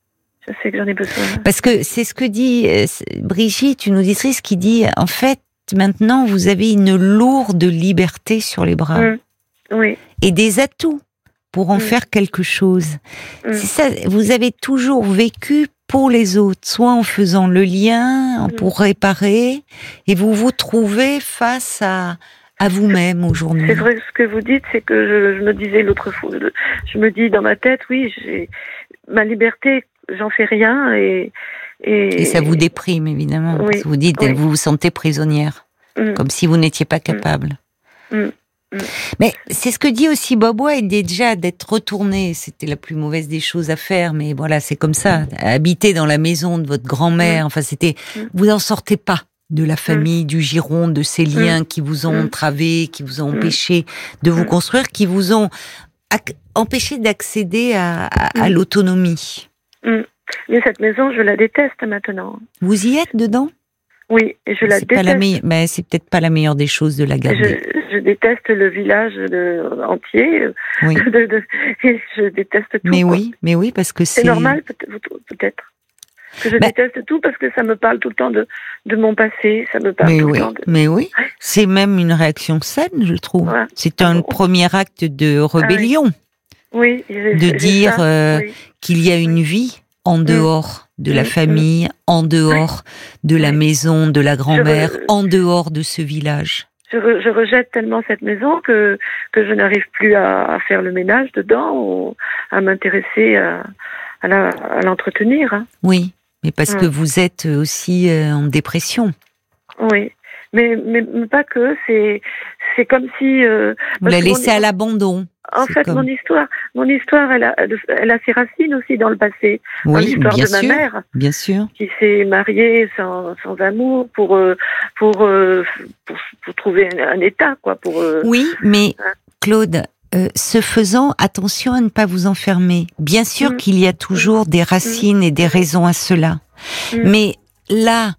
Je sais que j'en ai besoin. Parce que c'est ce que dit euh, Brigitte, une auditrice qui dit, en fait, maintenant, vous avez une lourde liberté sur les bras. Mmh. Oui. Et des atouts pour en mmh. faire quelque chose. Mmh. C'est ça, vous avez toujours vécu pour les autres, soit en faisant le lien, mmh. pour réparer, et vous vous trouvez face à, à vous-même aujourd'hui. C'est vrai, ce que vous dites, c'est que je, je me disais l'autre fois, je me dis dans ma tête, oui, j'ai ma liberté, j'en fais rien, et... Et, et ça vous déprime, évidemment, oui. parce que vous dites, oui. vous vous sentez prisonnière, mmh. comme si vous n'étiez pas capable. Mmh. Mmh. Mais c'est ce que dit aussi Bob White, déjà d'être retourné, c'était la plus mauvaise des choses à faire, mais voilà, c'est comme ça, mmh. habiter dans la maison de votre grand-mère, mmh. enfin c'était, mmh. vous n'en sortez pas de la famille, mmh. du giron, de ces liens mmh. qui vous ont entravé, qui vous ont empêché mmh. de vous construire, qui vous ont ac- empêché d'accéder à, à, à l'autonomie. Mmh. Mais cette maison, je la déteste maintenant. Vous y êtes dedans ? Oui, et je la c'est déteste. Pas la me... Mais c'est peut-être pas la meilleure des choses de la garder. Je, je déteste le village de, entier. Oui. De, de, et je déteste tout. Mais quoi. oui, mais oui, parce que c'est... C'est normal, peut-être. Que je bah... déteste tout parce que ça me parle tout le temps de, de mon passé. Ça me parle mais tout oui, le temps de... Mais oui, c'est même une réaction saine, je trouve. Ouais. C'est un oh. premier acte de rébellion. Ah, oui. oui j'ai, de j'ai dire euh, oui. qu'il y a une vie en dehors mmh. de la famille, mmh. en dehors de la mmh. maison, de la grand-mère, re... en dehors de ce village. Je, re, je rejette tellement cette maison que, que je n'arrive plus à, à faire le ménage dedans ou à m'intéresser à, à, la, à l'entretenir. Hein. Oui, mais parce mmh. que vous êtes aussi euh, en dépression. Oui, mais, mais, mais pas que, c'est, c'est comme si... Euh, vous la laissez à l'abandon. En c'est fait, comme... mon histoire, mon histoire, elle a, elle a ses racines aussi dans le passé. Oui, dans l'histoire bien de ma sûr, mère, bien sûr, qui s'est mariée sans, sans amour pour, pour, pour, pour, pour trouver un, un état, quoi. Pour. Oui, mais hein. Claude, euh, ce faisant, attention à ne pas vous enfermer. Bien sûr mmh. qu'il y a toujours des racines mmh. et des raisons à cela, mmh. mais là,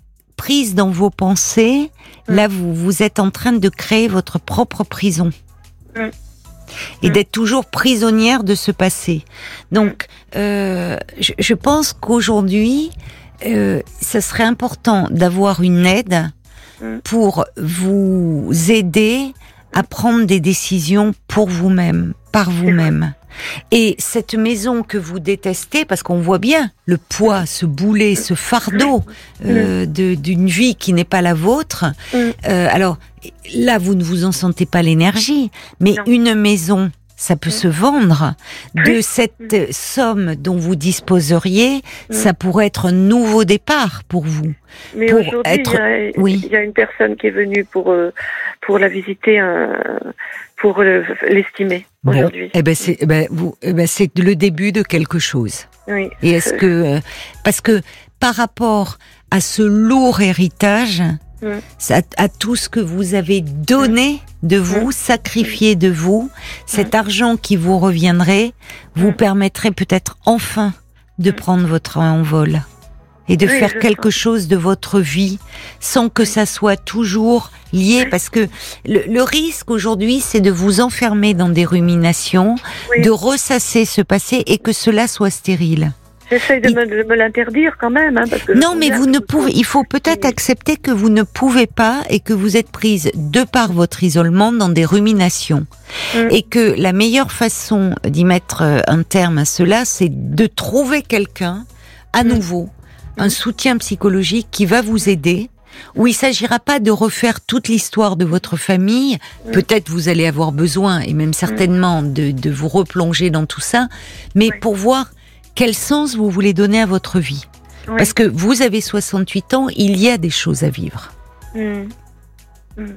prise dans vos pensées, mmh. là, vous vous êtes en train de créer votre propre prison. Mmh. Et mmh. d'être toujours prisonnière de ce passé. Donc, euh, je, je pense qu'aujourd'hui, euh, ça serait important d'avoir une aide mmh. pour vous aider à prendre des décisions pour vous-même, par vous-même. Et cette maison que vous détestez, parce qu'on voit bien le poids, ce boulet, ce fardeau euh, de, d'une vie qui n'est pas la vôtre. Euh, alors là, vous ne vous en sentez pas l'énergie, mais non. une maison, ça peut mmh. se vendre. De cette mmh. somme dont vous disposeriez, mmh. ça pourrait être un nouveau départ pour vous. Mais pour aujourd'hui, être... il, y a, oui. il y a une personne qui est venue pour, euh, pour la visiter, euh, pour le, l'estimer bon. aujourd'hui. Eh ben c'est, eh ben vous, eh ben c'est le début de quelque chose. Oui. Et est-ce que, parce que par rapport à ce lourd héritage, mmh. à, à tout ce que vous avez donné mmh. de vous, mmh. sacrifié de vous, cet mmh. argent qui vous reviendrait, vous mmh. permettrait peut-être enfin de mmh. prendre votre envol et de oui, faire quelque sens. chose de votre vie sans que ça soit toujours lié, parce que le, le risque aujourd'hui, c'est de vous enfermer dans des ruminations, oui. de ressasser ce passé et que cela soit stérile. J'essaye de, il... me, de me l'interdire quand même. Hein, parce que non, mais vous ne pouvez. Il faut peut-être accepter que vous ne pouvez pas et que vous êtes prise de par votre isolement dans des ruminations, mmh. et que la meilleure façon d'y mettre un terme à cela, c'est de trouver quelqu'un à mmh. nouveau, un soutien psychologique qui va vous aider. Où il s'agira pas de refaire toute l'histoire de votre famille. Mmh. Peut-être vous allez avoir besoin, et même certainement, mmh. de, de vous replonger dans tout ça, mais oui. pour voir quel sens vous voulez donner à votre vie. Oui. Parce que vous avez soixante-huit ans, il y a des choses à vivre. Mmh. Mmh.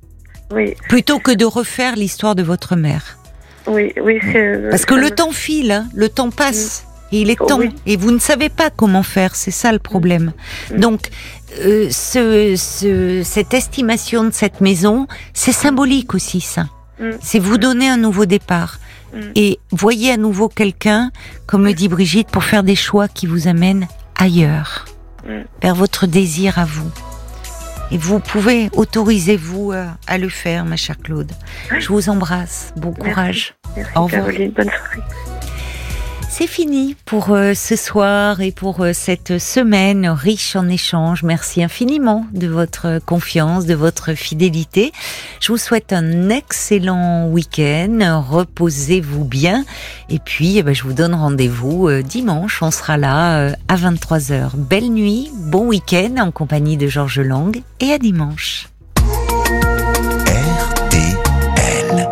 Oui. Plutôt que de refaire l'histoire de votre mère. Oui, oui. C'est, Parce que le me... temps file, hein, le temps passe. Mmh. Et il est temps. Oui. Et vous ne savez pas comment faire, c'est ça le problème. Mmh. Donc, euh, ce, ce, cette estimation de cette maison, c'est symbolique aussi, ça. Mmh. C'est vous donner un nouveau départ. Mmh. Et voyez à nouveau quelqu'un, comme le dit Brigitte, pour faire des choix qui vous amènent ailleurs, mmh. vers votre désir à vous. Et vous pouvez, autorisez-vous à, à le faire, ma chère Claude. Oui. Je vous embrasse. Bon Merci. courage. Merci, au revoir. Caroline. Bonne soirée. C'est c'est fini pour euh, ce soir et pour euh, cette semaine riche en échanges. Merci infiniment de votre confiance, de votre fidélité. Je vous souhaite un excellent week-end. Reposez-vous bien. Et puis, eh ben, je vous donne rendez-vous euh, dimanche. On sera là euh, à vingt-trois heures. Belle nuit, bon week-end en compagnie de Georges Lang et à dimanche. R T L.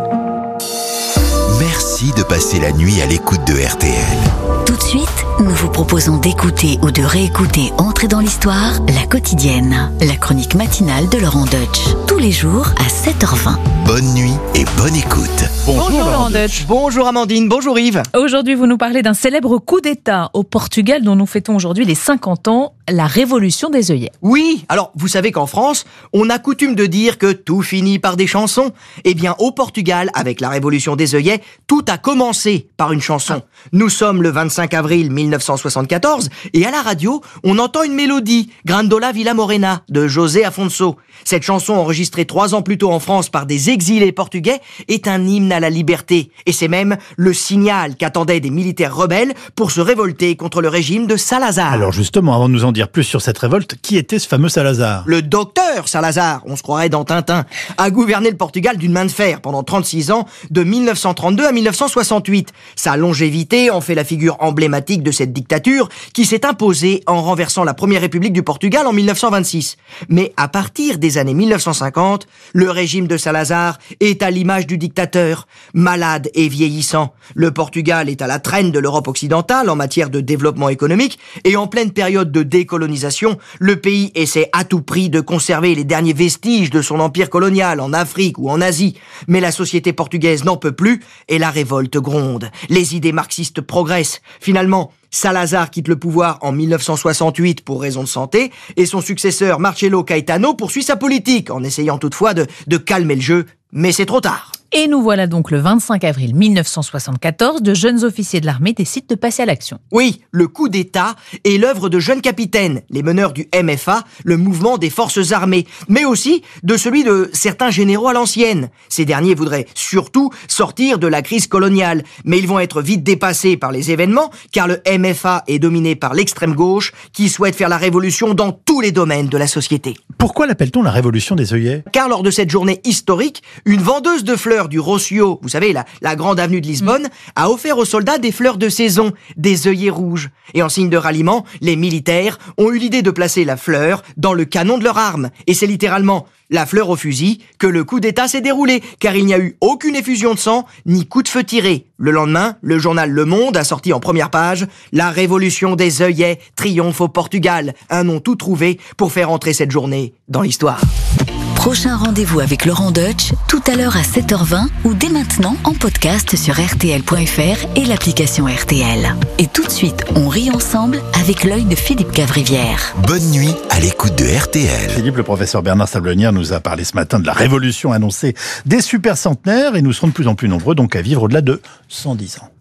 Merci de passer la nuit à l'écoute de R T L. Tout de suite, nous vous proposons d'écouter ou de réécouter Entrer dans l'histoire, la quotidienne, la chronique matinale de Laurent Deutsch. Tous les jours à sept heures vingt. Bonne nuit et bonne écoute. Bonjour, bonjour Laurent Deutsch. Bonjour Amandine, bonjour Yves. Aujourd'hui, vous nous parlez d'un célèbre coup d'État au Portugal dont nous fêtons aujourd'hui les cinquante ans, la révolution des œillets. Oui, alors vous savez qu'en France, on a coutume de dire que tout finit par des chansons. Eh bien, au Portugal, avec la révolution des œillets, tout a commencé par une chanson. Ah. Nous sommes le vingt-cinq avril mille neuf cent soixante-quatorze et à la radio, on entend une mélodie, Grandola Villa Morena, de José Afonso. Cette chanson, enregistrée trois ans plus tôt en France par des exilés portugais, est un hymne à la liberté. Et c'est même le signal qu'attendaient des militaires rebelles pour se révolter contre le régime de Salazar. Alors justement, avant de nous en dire plus sur cette révolte, qui était ce fameux Salazar ? Le docteur Salazar, on se croirait dans Tintin, a gouverné le Portugal d'une main de fer pendant trente-six ans, de mille neuf cent trente-deux à mille neuf cent soixante-huit. Sa longévité en fait la figure emblématique de cette dictature qui s'est imposée en renversant la première république du Portugal en mille neuf cent vingt-six. Mais à partir des années mille neuf cent cinquante, le régime de Salazar est à l'image du dictateur, malade et vieillissant. Le Portugal est à la traîne de l'Europe occidentale en matière de développement économique et en pleine période de décolonisation, le pays essaie à tout prix de conserver les derniers vestiges de son empire colonial en Afrique ou en Asie. Mais la société portugaise n'en peut plus et la révolte gronde. Les idées marxistes progressent. Finalement, Salazar quitte le pouvoir en mille neuf cent soixante-huit pour raison de santé et son successeur Marcelo Caetano poursuit sa politique en essayant toutefois de, de calmer le jeu, mais c'est trop tard. Et nous voilà donc le vingt-cinq avril mille neuf cent soixante-quatorze, de jeunes officiers de l'armée décident de passer à l'action. Oui, le coup d'État est l'œuvre de jeunes capitaines, les meneurs du M F A, le mouvement des forces armées, mais aussi de celui de certains généraux à l'ancienne. Ces derniers voudraient surtout sortir de la crise coloniale, mais ils vont être vite dépassés par les événements, car le M F A est dominé par l'extrême gauche, qui souhaite faire la révolution dans tous les domaines de la société. Pourquoi l'appelle-t-on la révolution des œillets ? Car lors de cette journée historique, une vendeuse de fleurs du Rocio, vous savez, la, la grande avenue de Lisbonne, mmh. a offert aux soldats des fleurs de saison, des œillets rouges. Et en signe de ralliement, les militaires ont eu l'idée de placer la fleur dans le canon de leur arme. Et c'est littéralement la fleur au fusil que le coup d'État s'est déroulé, car il n'y a eu aucune effusion de sang, ni coup de feu tiré. Le lendemain, le journal Le Monde a sorti en première page « La révolution des œillets triomphe au Portugal », un nom tout trouvé pour faire entrer cette journée dans l'histoire. Prochain rendez-vous avec Laurent Deutsch, tout à l'heure à sept heures vingt ou dès maintenant en podcast sur R T L point F R et l'application R T L. Et tout de suite, on rit ensemble avec l'œil de Philippe Cavrivière. Bonne nuit à l'écoute de R T L. Philippe, le professeur Bernard Sablonnière nous a parlé ce matin de la révolution annoncée des super centenaires et nous serons de plus en plus nombreux donc à vivre au-delà de cent dix ans.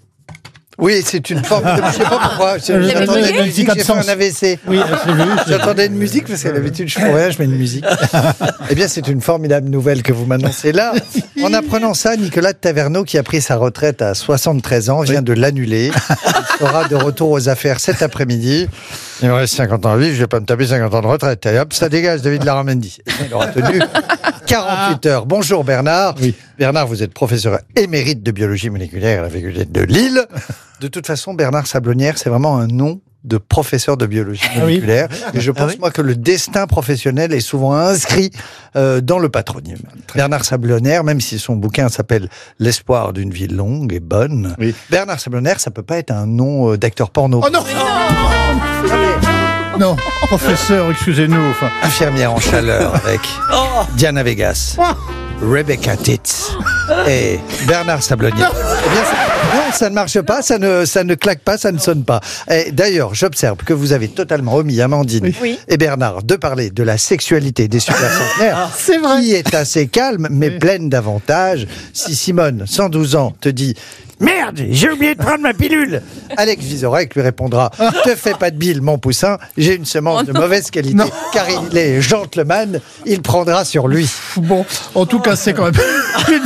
Oui, c'est une forme. Je sais pas pourquoi. J'attendais une musique, j'ai fait un A V C. Oui, j'ai vu. J'attendais une musique parce qu'à l'habitude je fais rien, je mets une musique. Eh bien, c'est une formidable nouvelle que vous m'annoncez là. En apprenant ça, Nicolas de Taverneau, qui a pris sa retraite à soixante-treize ans, vient de l'annuler. Il sera de retour aux affaires cet après-midi. Il me reste cinquante ans à vivre, je vais pas me taper cinquante ans de retraite. Et hop, ça dégage, David Larramendy. Il aura tenu quarante-huit heures. Bonjour Bernard. Oui. Bernard, vous êtes professeur émérite de biologie moléculaire à la faculté de Lille. De toute façon, Bernard Sablonnière, c'est vraiment un nom de professeur de biologie moléculaire. Ah oui. Et je pense, ah oui. moi, que le destin professionnel est souvent inscrit euh, dans le patronyme. Très Bernard Sablonnière, même si son bouquin s'appelle « L'espoir d'une vie longue et bonne oui. », Bernard Sablonnière, ça peut pas être un nom euh, d'acteur porno. Oh non, non, non, professeur, excusez-nous. Enfin... Infirmière en chaleur avec oh. Diana Vegas. Oh. Rebecca Titz et Bernard Sablonnière. Eh bien, ça, non, ça ne marche pas, ça ne, ça ne claque pas, ça ne sonne pas. Et d'ailleurs, j'observe que vous avez totalement omis, Amandine oui. et Bernard, de parler de la sexualité des super centenaires, ah, c'est vrai. Qui est assez calme, mais oui. pleine d'avantages. Si Simone, cent douze ans, te dit « Merde, j'ai oublié de prendre ma pilule !» Alex Vizorek lui répondra « Te fais pas de bile, mon poussin, j'ai une semence oh de mauvaise qualité, non. car il est gentleman, il prendra sur lui. » Bon, en tout cas, c'est quand même une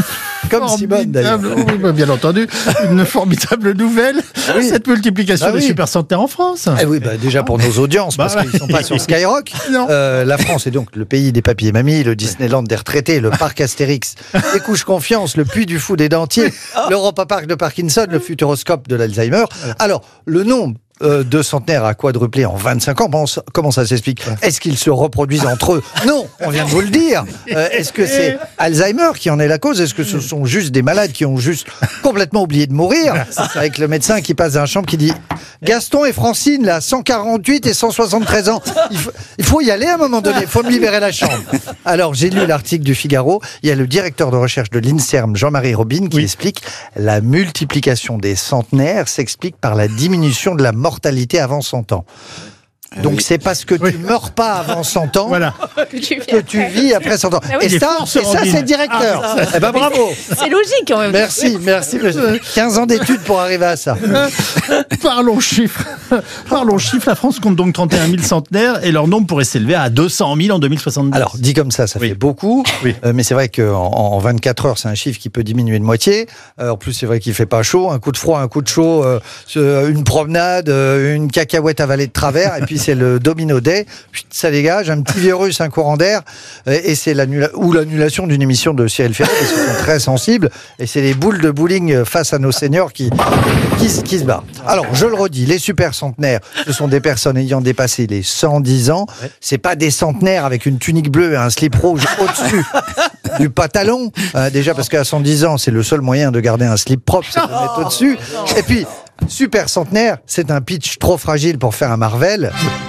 Comme Simone, d'ailleurs. Oui, bah, bien entendu, une formidable nouvelle, oui. Cette multiplication bah, des oui. super centenaires en France. Eh oui, bah, déjà pour nos audiences, bah, parce qu'ils ne sont pas sur Skyrock. Euh, la France est donc le pays des papis et mamies, le Disneyland des retraités, le parc Astérix, les couches confiance, le Puy du Fou des dentiers, l'Europa Park de Parkinson, le Futuroscope de l'Alzheimer. Alors, le nombre Euh, de centenaires à quadruplé en vingt-cinq ans. Bon, comment ça s'explique? Est-ce qu'ils se reproduisent entre eux? Non, on vient de vous le dire. Euh, est-ce que c'est Alzheimer qui en est la cause? Est-ce que ce sont juste des malades qui ont juste complètement oublié de mourir? Avec le médecin qui passe dans la chambre qui dit Gaston et Francine, là, cent quarante-huit et cent soixante-treize ans. Il faut, il faut y aller à un moment donné. Il faut me libérer la chambre. Alors, j'ai lu l'article du Figaro. Il y a le directeur de recherche de l'INSERM, Jean-Marie Robin, qui oui. explique la multiplication des centenaires s'explique par la diminution de la mortalité avant cent ans. Donc oui. c'est parce que tu oui. meurs pas avant cent ans voilà. que, tu que tu vis après cent ans. Ah oui, et, ça, et ça, c'est le directeur. Ah, eh ben bravo. C'est logique quand même. Merci, merci. quinze ans d'études pour arriver à ça. Parlons chiffres. Parlons chiffres. La France compte donc trente et un mille centenaires et leur nombre pourrait s'élever à deux cent mille en deux mille soixante-dix. Alors, dit comme ça, ça oui. fait beaucoup. Oui. Euh, mais c'est vrai qu'en en vingt-quatre heures, c'est un chiffre qui peut diminuer de moitié. Euh, en plus, c'est vrai qu'il fait pas chaud. Un coup de froid, un coup de chaud, euh, une promenade, euh, une cacahuète avalée de travers et puis c'est le domino day, ça dégage, un petit virus, un courant d'air, et c'est l'annula- ou l'annulation d'une émission de Cyril Ferret, parce qu'ils sont très sensibles, et c'est les boules de bowling face à nos seniors qui, qui, qui se barrent. Alors, je le redis, les super centenaires, ce sont des personnes ayant dépassé les cent dix ans, c'est pas des centenaires avec une tunique bleue et un slip rouge au-dessus du pantalon, euh, déjà parce qu'à cent dix ans, c'est le seul moyen de garder un slip propre, c'est de le mettre au-dessus, et puis super centenaire, c'est un pitch trop fragile pour faire un Marvel.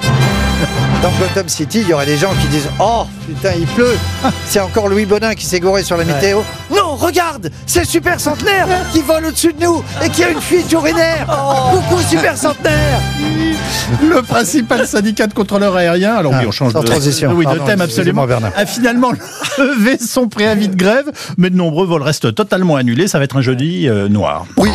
Dans Gotham City, il y aurait des gens qui disent « Oh, putain, il pleut ! C'est encore Louis Bonin qui s'est gouré sur la météo. Ouais. Non, regarde, c'est le super centenaire qui vole au-dessus de nous et qui a une fuite urinaire. Oh. Coucou, super centenaire !» Le principal syndicat de contrôleurs aériens, alors ah, oui, on change de, transition. Oui, Pardon, de thème absolument, a finalement levé son préavis de grève, mais de nombreux vols restent totalement annulés. Ça va être un jeudi euh, noir. Oui.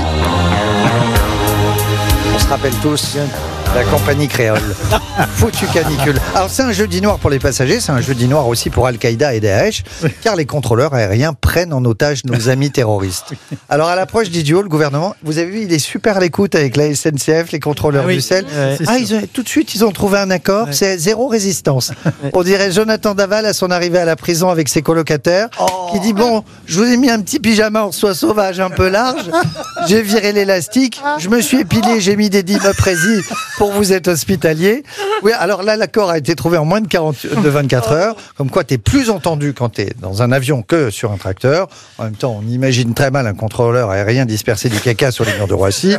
On se rappelle tous la compagnie créole. Foutu canicule. Alors c'est un jeudi noir pour les passagers, c'est un jeudi noir aussi pour Al-Qaïda et Daesh, car les contrôleurs aériens prennent en otage nos amis terroristes. Alors à l'approche d'Idio, le gouvernement, vous avez vu, il est super à l'écoute avec la S N C F, les contrôleurs ah oui, du C E L. Ouais, ah, ils ont, tout de suite, ils ont trouvé un accord, ouais. C'est zéro résistance. Ouais. On dirait Jonathan Daval à son arrivée à la prison avec ses colocataires, oh. qui dit, bon, je vous ai mis un petit pyjama en soie sauvage un peu large, j'ai viré l'élastique, je me suis épilé, j'ai mis des dimmes précis pour vous être hospitalier. Oui, alors là, l'accord a été trouvé en moins de, quarante, de vingt-quatre heures. Comme quoi, tu es plus entendu quand tu es dans un avion que sur un tracteur. En même temps, on imagine très mal un contrôleur aérien disperser du caca sur les murs de Roissy.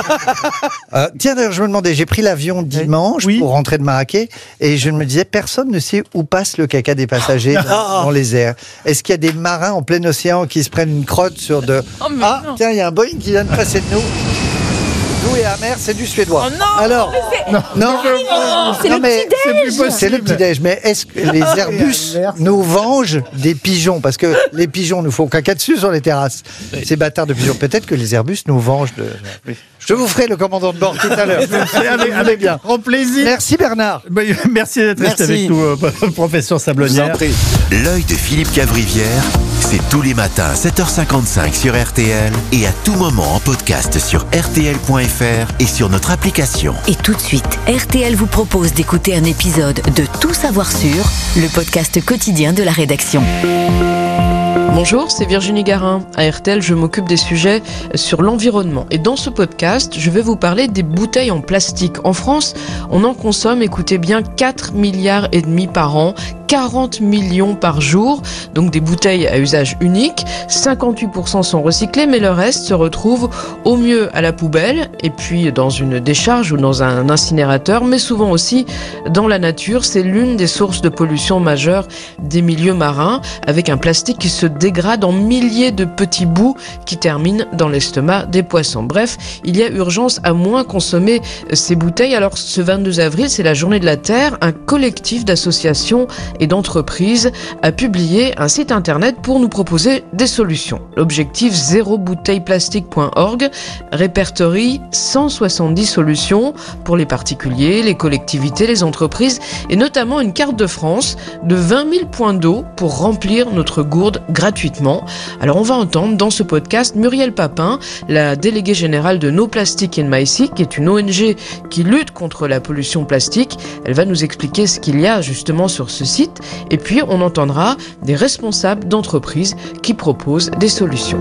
euh, tiens, d'ailleurs, je me demandais, j'ai pris l'avion dimanche oui. pour rentrer de Marrakech et je me disais, personne ne sait où passe le caca des passagers dans, dans les airs. Est-ce qu'il y a des marins en plein océan qui se prennent une crotte sur de... Oh, ah, non. Tiens, il y a un Boeing qui vient de passer de nous. Doux et amer, c'est du suédois. Oh non, alors, non, non, non, c'est non, le petit-déj. C'est le petit-déj, mais est-ce que les Airbus nous vengent des pigeons? Parce que les pigeons nous font caca dessus sur les terrasses. Oui. Ces bâtards de pigeons. Peut-être que les Airbus nous vengent de... Oui. Je vous ferai le commandant de bord tout à l'heure. avec, avec bien. grand plaisir. Merci Bernard. Merci d'être resté avec nous, euh, professeur Sablonnière. L'œil de Philippe Cavrivière, c'est tous les matins à sept heures cinquante-cinq sur R T L et à tout moment en podcast sur R T L point F R et sur notre application. Et tout de suite, R T L vous propose d'écouter un épisode de Tout savoir sur, le podcast quotidien de la rédaction. Bonjour, c'est Virginie Garin. À R T L, je m'occupe des sujets sur l'environnement. Et dans ce podcast, je vais vous parler des bouteilles en plastique. En France, on en consomme, écoutez bien, quatre milliards et demi par an, quarante millions par jour. Donc des bouteilles à usage unique. cinquante-huit pour cent sont recyclées, mais le reste se retrouve au mieux à la poubelle, et puis dans une décharge ou dans un incinérateur, mais souvent aussi dans la nature. C'est l'une des sources de pollution majeure des milieux marins, avec un plastique qui se dégrade en milliers de petits bouts qui terminent dans l'estomac des poissons. Bref, il y a urgence à moins consommer ces bouteilles. Alors ce vingt-deux avril, c'est la journée de la Terre. Un collectif d'associations et d'entreprises a publié un site internet pour nous proposer des solutions. L'objectif zéro bouteille plastique point org répertorie cent soixante-dix solutions pour les particuliers, les collectivités, les entreprises et notamment une carte de France de vingt mille points d'eau pour remplir notre gourde gratuitement. gratuitement. Alors on va entendre dans ce podcast Muriel Papin, la déléguée générale de No Plastic in My Sea, qui est une O N G qui lutte contre la pollution plastique. Elle va nous expliquer ce qu'il y a justement sur ce site et puis on entendra des responsables d'entreprises qui proposent des solutions.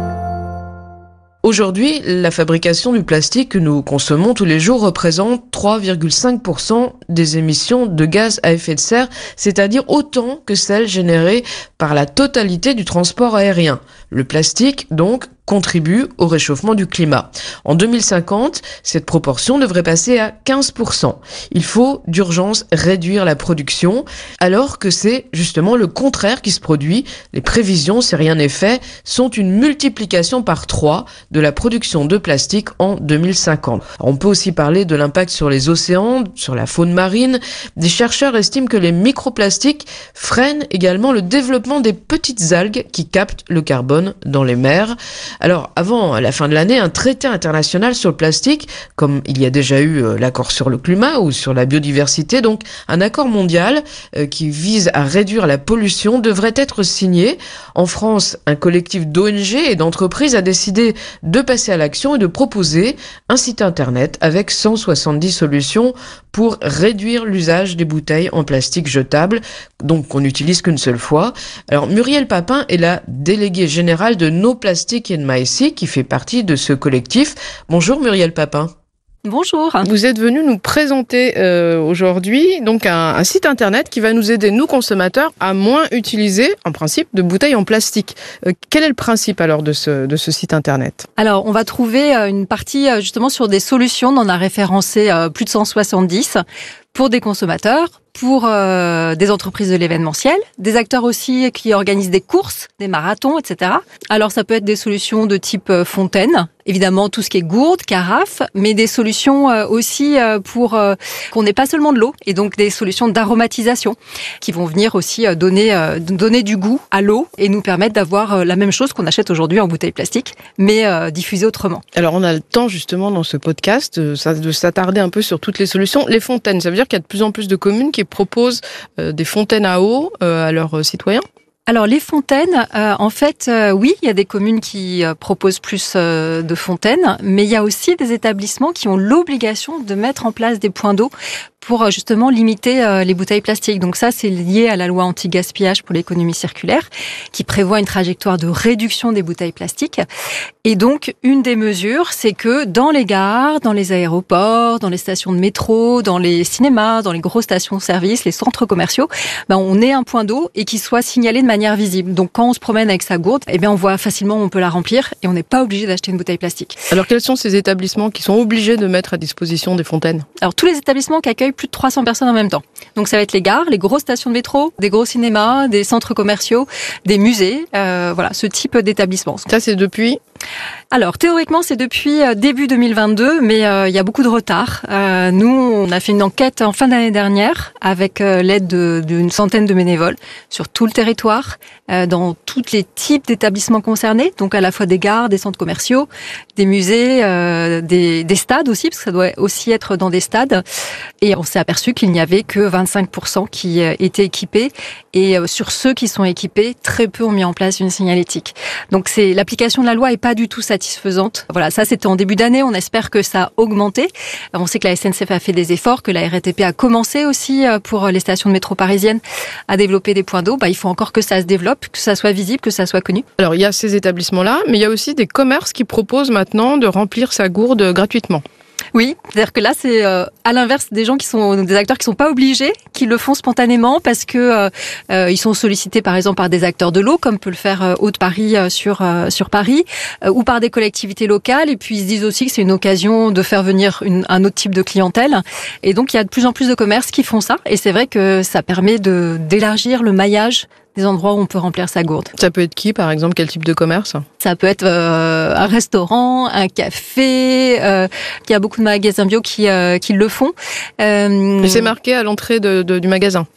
Aujourd'hui, la fabrication du plastique que nous consommons tous les jours représente trois virgule cinq pour cent des émissions de gaz à effet de serre, c'est-à-dire autant que celles générées par la totalité du transport aérien. Le plastique, donc, contribue au réchauffement du climat. En deux mille cinquante, cette proportion devrait passer à quinze pour cent. Il faut d'urgence réduire la production, alors que c'est justement le contraire qui se produit. Les prévisions, si rien n'est fait, sont une multiplication par trois de la production de plastique en deux mille cinquante. Alors, on peut aussi parler de l'impact sur les océans, sur la faune marine. Des chercheurs estiment que les microplastiques freinent également le développement des petites algues qui captent le carbone dans les mers. Alors, avant la fin de l'année, un traité international sur le plastique, comme il y a déjà eu euh, l'accord sur le climat ou sur la biodiversité, donc un accord mondial euh, qui vise à réduire la pollution, devrait être signé. En France, un collectif d'O N G et d'entreprises a décidé de passer à l'action et de proposer un site internet avec cent soixante-dix solutions pour réduire l'usage des bouteilles en plastique jetables, donc qu'on n'utilise qu'une seule fois. Alors, Muriel Papin est la déléguée générale de No Plastic in My Sea, qui fait partie de ce collectif. Bonjour Muriel Papin. Bonjour. Vous êtes venu nous présenter euh, aujourd'hui donc un, un site internet qui va nous aider, nous consommateurs, à moins utiliser, en principe, de bouteilles en plastique. Euh, quel est le principe alors de ce, de ce site internet ? Alors, on va trouver une partie justement sur des solutions. On en a référencé euh, plus de cent soixante-dix pour des consommateurs, pour euh, des entreprises de l'événementiel, des acteurs aussi qui organisent des courses, des marathons, et cetera. Alors, ça peut être des solutions de type euh, fontaine, évidemment tout ce qui est gourde, carafe, mais des solutions euh, aussi euh, pour euh, qu'on n'ait pas seulement de l'eau, et donc des solutions d'aromatisation qui vont venir aussi euh, donner euh, donner du goût à l'eau et nous permettre d'avoir euh, la même chose qu'on achète aujourd'hui en bouteille plastique, mais euh, diffusée autrement. Alors, on a le temps justement dans ce podcast euh, de s'attarder un peu sur toutes les solutions. Les fontaines, ça veut dire qu'il y a de plus en plus de communes qui proposent euh, des fontaines à eau euh, à leurs citoyens ? Alors les fontaines, euh, en fait, euh, oui, il y a des communes qui euh, proposent plus euh, de fontaines, mais il y a aussi des établissements qui ont l'obligation de mettre en place des points d'eau pour euh, justement limiter euh, les bouteilles plastiques. Donc ça, c'est lié à la loi anti-gaspillage pour l'économie circulaire, qui prévoit une trajectoire de réduction des bouteilles plastiques. Et donc, une des mesures, c'est que dans les gares, dans les aéroports, dans les stations de métro, dans les cinémas, dans les grosses stations-service, les centres commerciaux, ben, on ait un point d'eau et qu'il soit signalé de manière visible. Donc, quand on se promène avec sa gourde, eh bien, on voit facilement où on peut la remplir et on n'est pas obligé d'acheter une bouteille plastique. Alors, quels sont ces établissements qui sont obligés de mettre à disposition des fontaines ? Alors, tous les établissements qui accueillent plus de trois cents personnes en même temps. Donc, ça va être les gares, les grosses stations de métro, des gros cinémas, des centres commerciaux, des musées, euh, voilà, ce type d'établissement. Ça, c'est depuis ? Alors, théoriquement, c'est depuis début deux mille vingt-deux, mais euh, il y a beaucoup de retard. Euh, nous, on a fait une enquête en fin d'année dernière avec euh, l'aide de, d'une centaine de bénévoles sur tout le territoire, euh, dans tous les types d'établissements concernés, donc à la fois des gares, des centres commerciaux, des musées, euh, des, des stades aussi, parce que ça doit aussi être dans des stades. Et on s'est aperçu qu'il n'y avait que vingt-cinq pour cent qui euh, étaient équipés. Et euh, sur ceux qui sont équipés, très peu ont mis en place une signalétique. Donc, c'est l'application de la loi est pas du tout satisfaisante. Voilà, ça c'était en début d'année, on espère que ça a augmenté. On sait que la S N C F a fait des efforts, que la R A T P a commencé aussi pour les stations de métro parisiennes à développer des points d'eau. Bah, il faut encore que ça se développe, que ça soit visible, que ça soit connu. Alors il y a ces établissements-là, mais il y a aussi des commerces qui proposent maintenant de remplir sa gourde gratuitement. Oui, c'est-à-dire que là, c'est euh, à l'inverse des gens qui sont des acteurs qui sont pas obligés, qui le font spontanément parce que euh, euh, ils sont sollicités par exemple par des acteurs de l'eau, comme peut le faire euh, Haute-Paris euh, sur euh, sur Paris, euh, ou par des collectivités locales. Et puis ils se disent aussi que c'est une occasion de faire venir une, un autre type de clientèle. Et donc il y a de plus en plus de commerces qui font ça. Et c'est vrai que ça permet de d'élargir le maillage des endroits où on peut remplir sa gourde. Ça peut être qui, par exemple, quel type de commerce ? Ça peut être euh, un restaurant, un café. Euh, il y a beaucoup de magasins bio qui euh, qui le font. Euh, Mais c'est marqué à l'entrée de, de, du magasin. Oui,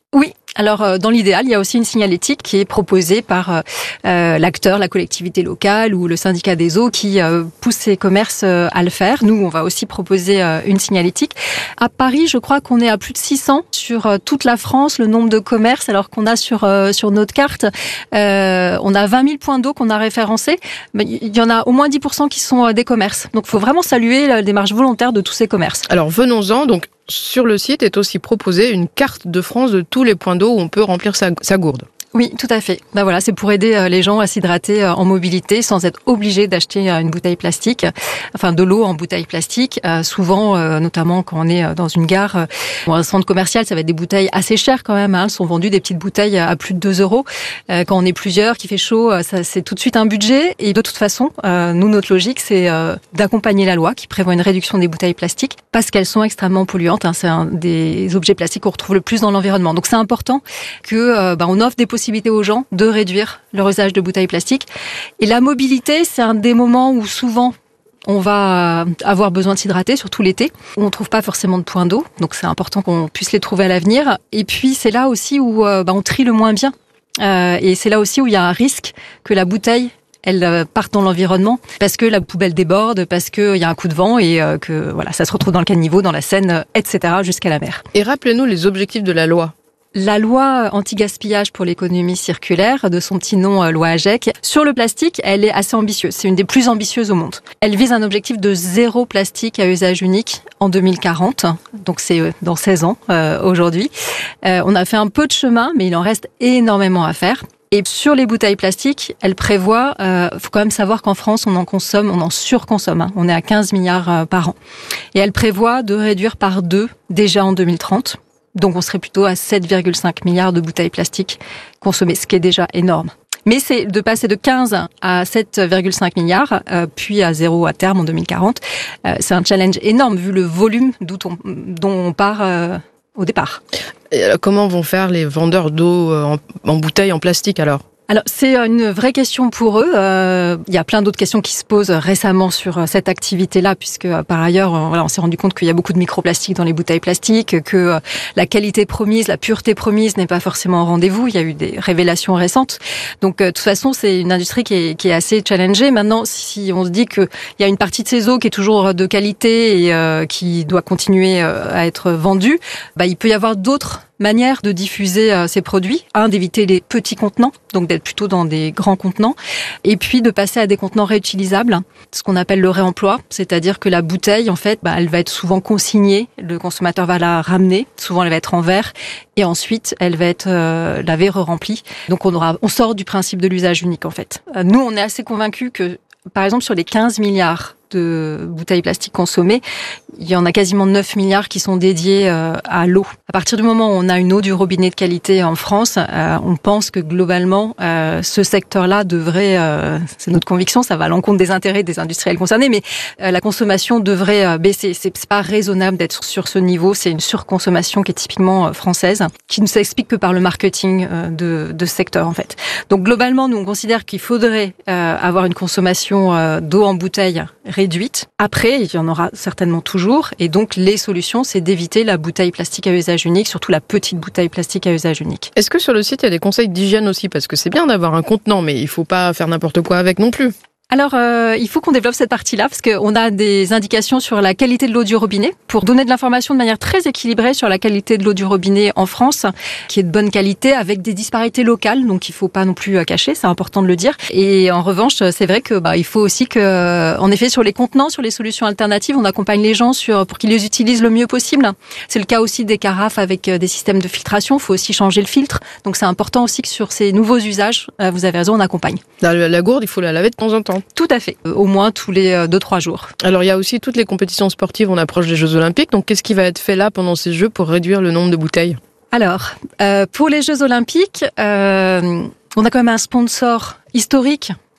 Alors, euh, dans l'idéal, il y a aussi une signalétique qui est proposée par euh, euh, l'acteur, la collectivité locale ou le syndicat des eaux qui euh, pousse ces commerces euh, à le faire. Nous, on va aussi proposer euh, une signalétique. À Paris, je crois qu'on est à plus de six cents sur euh, toute la France, le nombre de commerces, alors qu'on a sur euh, sur notre carte, euh, on a vingt mille points d'eau qu'on a référencés. Mais il y en a au moins dix pour cent qui sont euh, des commerces. Donc, il faut vraiment saluer la démarche volontaire de tous ces commerces. Alors, venons-en. Donc, sur le site est aussi proposée une carte de France de tous les points d'eau où on peut remplir sa, sa gourde. Oui, tout à fait. Ben voilà, c'est pour aider les gens à s'hydrater en mobilité sans être obligés d'acheter une bouteille plastique, enfin de l'eau en bouteille plastique. Euh, souvent, euh, notamment quand on est dans une gare euh, ou un centre commercial, ça va être des bouteilles assez chères quand même. Hein. Elles sont vendues des petites bouteilles à plus de deux euros. Euh, quand on est plusieurs, qu'il fait chaud, ça, c'est tout de suite un budget. Et de toute façon, euh, nous, notre logique, c'est euh, d'accompagner la loi qui prévoit une réduction des bouteilles plastiques parce qu'elles sont extrêmement polluantes. Hein. C'est un des objets plastiques qu'on retrouve le plus dans l'environnement. Donc c'est important que euh, ben, on offre des possibilités aux gens de réduire leur usage de bouteilles plastiques. Et la mobilité, c'est un des moments où souvent on va avoir besoin de s'hydrater, surtout l'été, où on ne trouve pas forcément de points d'eau. Donc c'est important qu'on puisse les trouver à l'avenir. Et puis c'est là aussi où euh, bah, on trie le moins bien. Euh, et c'est là aussi où il y a un risque que la bouteille elle parte dans l'environnement parce que la poubelle déborde, parce qu'il y a un coup de vent et euh, que voilà, ça se retrouve dans le caniveau, dans la Seine, et cetera jusqu'à la mer. Et rappelez-nous les objectifs de la loi. La loi anti-gaspillage pour l'économie circulaire, de son petit nom loi AGEC, sur le plastique, elle est assez ambitieuse. C'est une des plus ambitieuses au monde. Elle vise un objectif de zéro plastique à usage unique en deux mille quarante. Donc c'est dans seize ans euh, aujourd'hui. Euh, on a fait un peu de chemin, mais il en reste énormément à faire. Et sur les bouteilles plastiques, elle prévoit, euh, faut quand même savoir qu'en France, on en consomme, on en surconsomme. Hein. On est à quinze milliards euh, par an. Et elle prévoit de réduire par deux déjà en deux mille trente. Donc on serait plutôt à sept virgule cinq milliards de bouteilles plastiques consommées, ce qui est déjà énorme. Mais c'est de passer de quinze à sept virgule cinq milliards, euh, puis à zéro à terme en deux mille quarante. Euh, c'est un challenge énorme vu le volume d'où on, dont on part euh, au départ. Et alors, comment vont faire les vendeurs d'eau en, en bouteilles en plastique alors ? Alors, c'est une vraie question pour eux. Euh, il y a plein d'autres questions qui se posent récemment sur cette activité-là, puisque par ailleurs, voilà, on s'est rendu compte qu'il y a beaucoup de microplastiques dans les bouteilles plastiques, que la qualité promise, la pureté promise n'est pas forcément au rendez-vous. Il y a eu des révélations récentes. Donc, de toute façon, c'est une industrie qui est, qui est assez challengée. Maintenant, si on se dit qu'il y a une partie de ces eaux qui est toujours de qualité et euh, qui doit continuer à être vendue, bah, il peut y avoir d'autres manière de diffuser euh, ces produits. Un, d'éviter les petits contenants, donc d'être plutôt dans des grands contenants. Et puis de passer à des contenants réutilisables, ce qu'on appelle le réemploi. C'est-à-dire que la bouteille, en fait, bah, elle va être souvent consignée. Le consommateur va la ramener. Souvent, elle va être en verre. Et ensuite, elle va être euh, lavée, re-remplie. Donc on aura, on sort du principe de l'usage unique, en fait. Euh, nous, on est assez convaincus que, par exemple, sur les quinze milliards de bouteilles plastiques consommées, il y en a quasiment neuf milliards qui sont dédiés euh, à l'eau. À partir du moment où on a une eau du robinet de qualité en France, euh, on pense que globalement, euh, ce secteur-là devrait, euh, c'est notre conviction, ça va à l'encontre des intérêts des industriels concernés, mais euh, la consommation devrait euh, baisser. C'est, c'est pas raisonnable d'être sur ce niveau. C'est une surconsommation qui est typiquement euh, française, qui ne s'explique que par le marketing euh, de, de ce secteur en fait. Donc globalement, nous on considère qu'il faudrait euh, avoir une consommation euh, d'eau en bouteille réduite. Après, il y en aura certainement toujours. Et donc, les solutions, c'est d'éviter la bouteille plastique à usage unique, surtout la petite bouteille plastique à usage unique. Est-ce que sur le site, il y a des conseils d'hygiène aussi ? Parce que c'est bien d'avoir un contenant, mais il faut pas faire n'importe quoi avec non plus. Alors, euh, il faut qu'on développe cette partie-là parce qu'on a des indications sur la qualité de l'eau du robinet pour donner de l'information de manière très équilibrée sur la qualité de l'eau du robinet en France, qui est de bonne qualité avec des disparités locales, donc il faut pas non plus cacher, c'est important de le dire. Et en revanche, c'est vrai que bah il faut aussi que, en effet, sur les contenants, sur les solutions alternatives, on accompagne les gens sur pour qu'ils les utilisent le mieux possible. C'est le cas aussi des carafes avec des systèmes de filtration. Il faut aussi changer le filtre, donc c'est important aussi que sur ces nouveaux usages, vous avez raison, on accompagne. La, la gourde, il faut la laver de temps en temps. Tout à fait, au moins tous les deux trois jours. Alors il y a aussi toutes les compétitions sportives, on approche des Jeux Olympiques, donc qu'est-ce qui va être fait là pendant ces Jeux pour réduire le nombre de bouteilles ? Alors, euh, pour les Jeux Olympiques, euh, on a quand même un sponsor historique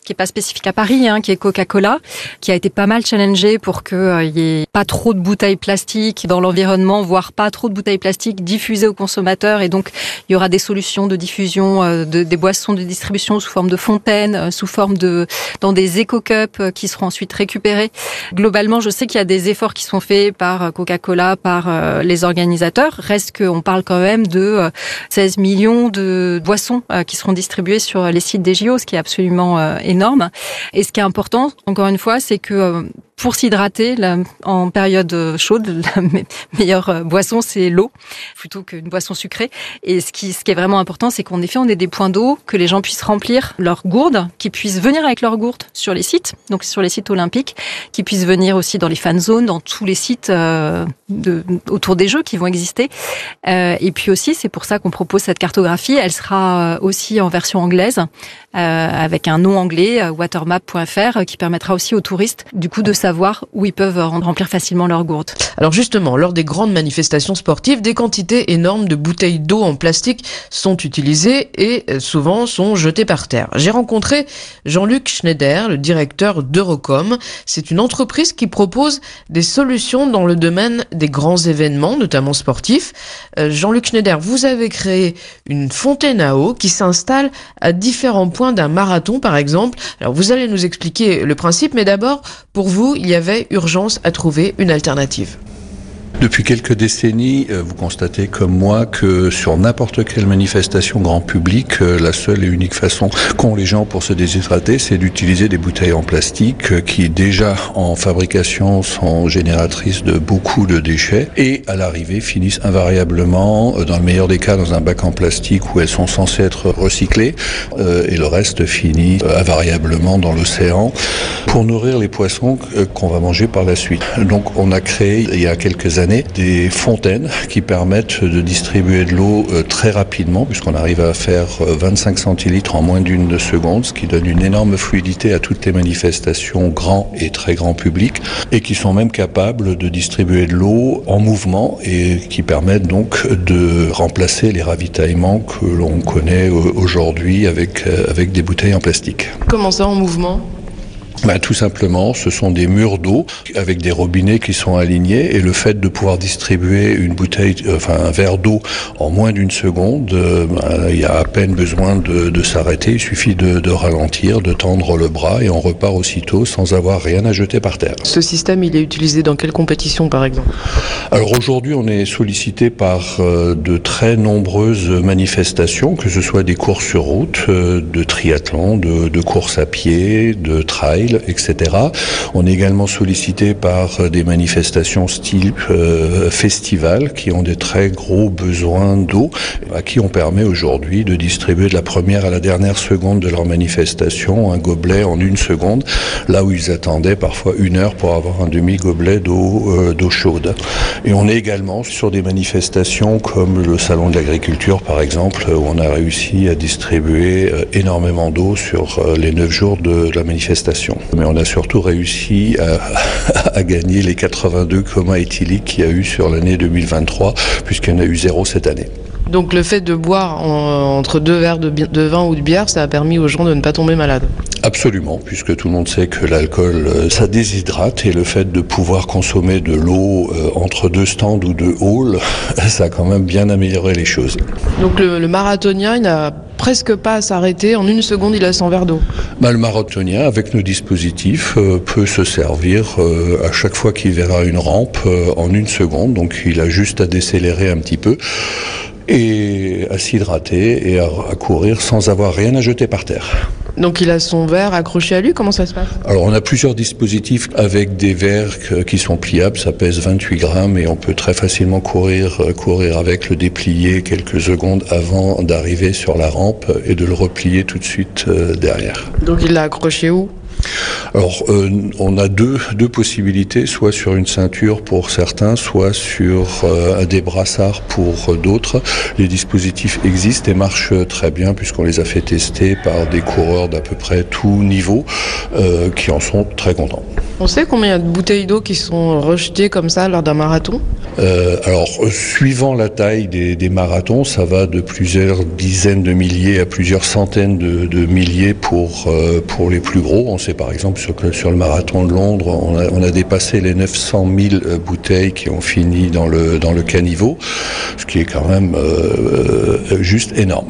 qui est pas spécifique à Paris, hein, qui est Coca-Cola, qui a été pas mal challengé pour qu'il euh, y ait pas trop de bouteilles plastiques dans l'environnement, voire pas trop de bouteilles plastiques diffusées aux consommateurs. Et donc, il y aura des solutions de diffusion euh, de, des boissons de distribution sous forme de fontaines, euh, sous forme de dans des éco-cups euh, qui seront ensuite récupérés. Globalement, je sais qu'il y a des efforts qui sont faits par Coca-Cola, par euh, les organisateurs. Reste qu'on parle quand même de euh, seize millions de boissons euh, qui seront distribuées sur les sites des J O, ce qui est absolument euh, énorme. Et ce qui est important, encore une fois, c'est que euh, pour s'hydrater, là, en période chaude, la me- meilleure boisson, c'est l'eau, plutôt qu'une boisson sucrée. Et ce qui, ce qui est vraiment important, c'est qu'en effet, on ait des points d'eau, que les gens puissent remplir leurs gourdes, qu'ils puissent venir avec leurs gourdes sur les sites, donc sur les sites olympiques, qu'ils puissent venir aussi dans les fan zones, dans tous les sites euh, de, autour des Jeux qui vont exister. Euh, et puis aussi, c'est pour ça qu'on propose cette cartographie. Elle sera aussi en version anglaise, euh, avec un nom anglais, watermap point f r, qui permettra aussi aux touristes, du coup, de savoir voir où ils peuvent remplir facilement leurs gourdes. Alors justement, lors des grandes manifestations sportives, des quantités énormes de bouteilles d'eau en plastique sont utilisées et souvent sont jetées par terre. J'ai rencontré Jean-Luc Schneider, le directeur d'Eurocom. C'est une entreprise qui propose des solutions dans le domaine des grands événements, notamment sportifs. Euh, Jean-Luc Schneider, vous avez créé une fontaine à eau qui s'installe à différents points d'un marathon, par exemple. Alors vous allez nous expliquer le principe, mais d'abord, pour vous, il y avait urgence à trouver une alternative. Depuis quelques décennies, vous constatez comme moi que sur n'importe quelle manifestation grand public, la seule et unique façon qu'ont les gens pour se déshydrater, c'est d'utiliser des bouteilles en plastique qui déjà en fabrication sont génératrices de beaucoup de déchets et à l'arrivée finissent invariablement, dans le meilleur des cas, dans un bac en plastique où elles sont censées être recyclées et le reste finit invariablement dans l'océan pour nourrir les poissons qu'on va manger par la suite. Donc on a créé il y a quelques années des fontaines qui permettent de distribuer de l'eau très rapidement puisqu'on arrive à faire vingt-cinq centilitres en moins d'une seconde, ce qui donne une énorme fluidité à toutes les manifestations grand et très grand public et qui sont même capables de distribuer de l'eau en mouvement et qui permettent donc de remplacer les ravitaillements que l'on connaît aujourd'hui avec, avec des bouteilles en plastique. Comment ça en mouvement ? Ben, tout simplement, ce sont des murs d'eau avec des robinets qui sont alignés et le fait de pouvoir distribuer une bouteille, enfin un verre d'eau en moins d'une seconde, ben, il y a à peine besoin de, de s'arrêter, il suffit de, de ralentir, de tendre le bras et on repart aussitôt sans avoir rien à jeter par terre. Ce système, il est utilisé dans quelle compétition par exemple ? Alors aujourd'hui, on est sollicité par euh, de très nombreuses manifestations, que ce soit des courses sur route, euh, de triathlon, de, de courses à pied, de trail, et cetera. On est également sollicité par des manifestations style euh, festival qui ont des très gros besoins d'eau, à qui on permet aujourd'hui de distribuer de la première à la dernière seconde de leur manifestation un gobelet en une seconde, là où ils attendaient parfois une heure pour avoir un demi-gobelet d'eau, euh, d'eau chaude. Et on est également sur des manifestations comme le Salon de l'Agriculture par exemple, où on a réussi à distribuer euh, énormément d'eau sur euh, les neuf jours de la manifestation. Mais on a surtout réussi à, à gagner les quatre-vingt-deux comas éthyliques qu'il y a eu sur l'année deux mille vingt-trois, puisqu'il y en a eu zéro cette année. Donc le fait de boire en, entre deux verres de, bi- de vin ou de bière, ça a permis aux gens de ne pas tomber malades. Absolument, puisque tout le monde sait que l'alcool, euh, ça déshydrate et le fait de pouvoir consommer de l'eau euh, entre deux stands ou deux halls, ça a quand même bien amélioré les choses. Donc le, le marathonien, il n'a presque pas à s'arrêter. En une seconde, il a son verre d'eau. Bah, le marathonien, avec nos dispositifs, euh, peut se servir euh, à chaque fois qu'il verra une rampe euh, en une seconde. Donc il a juste à décélérer un petit peu et à s'hydrater et à, à courir sans avoir rien à jeter par terre. Donc il a son verre accroché à lui, comment ça se passe ? Alors on a plusieurs dispositifs avec des verres qui sont pliables, ça pèse vingt-huit grammes et on peut très facilement courir, courir avec, le déplier quelques secondes avant d'arriver sur la rampe et de le replier tout de suite derrière. Donc il l'a accroché où ? Alors, euh, on a deux, deux possibilités, soit sur une ceinture pour certains, soit sur euh, des brassards pour euh, d'autres. Les dispositifs existent et marchent très bien puisqu'on les a fait tester par des coureurs d'à peu près tout niveau euh, qui en sont très contents. On sait combien il y a de bouteilles d'eau qui sont rejetées comme ça lors d'un marathon ? euh, Alors, suivant la taille des, des marathons, ça va de plusieurs dizaines de milliers à plusieurs centaines de, de milliers pour, euh, pour les plus gros. On sait par exemple sur, sur le marathon de Londres, on a, on a dépassé les neuf cent mille bouteilles qui ont fini dans le, dans le caniveau, ce qui est quand même euh, juste énorme.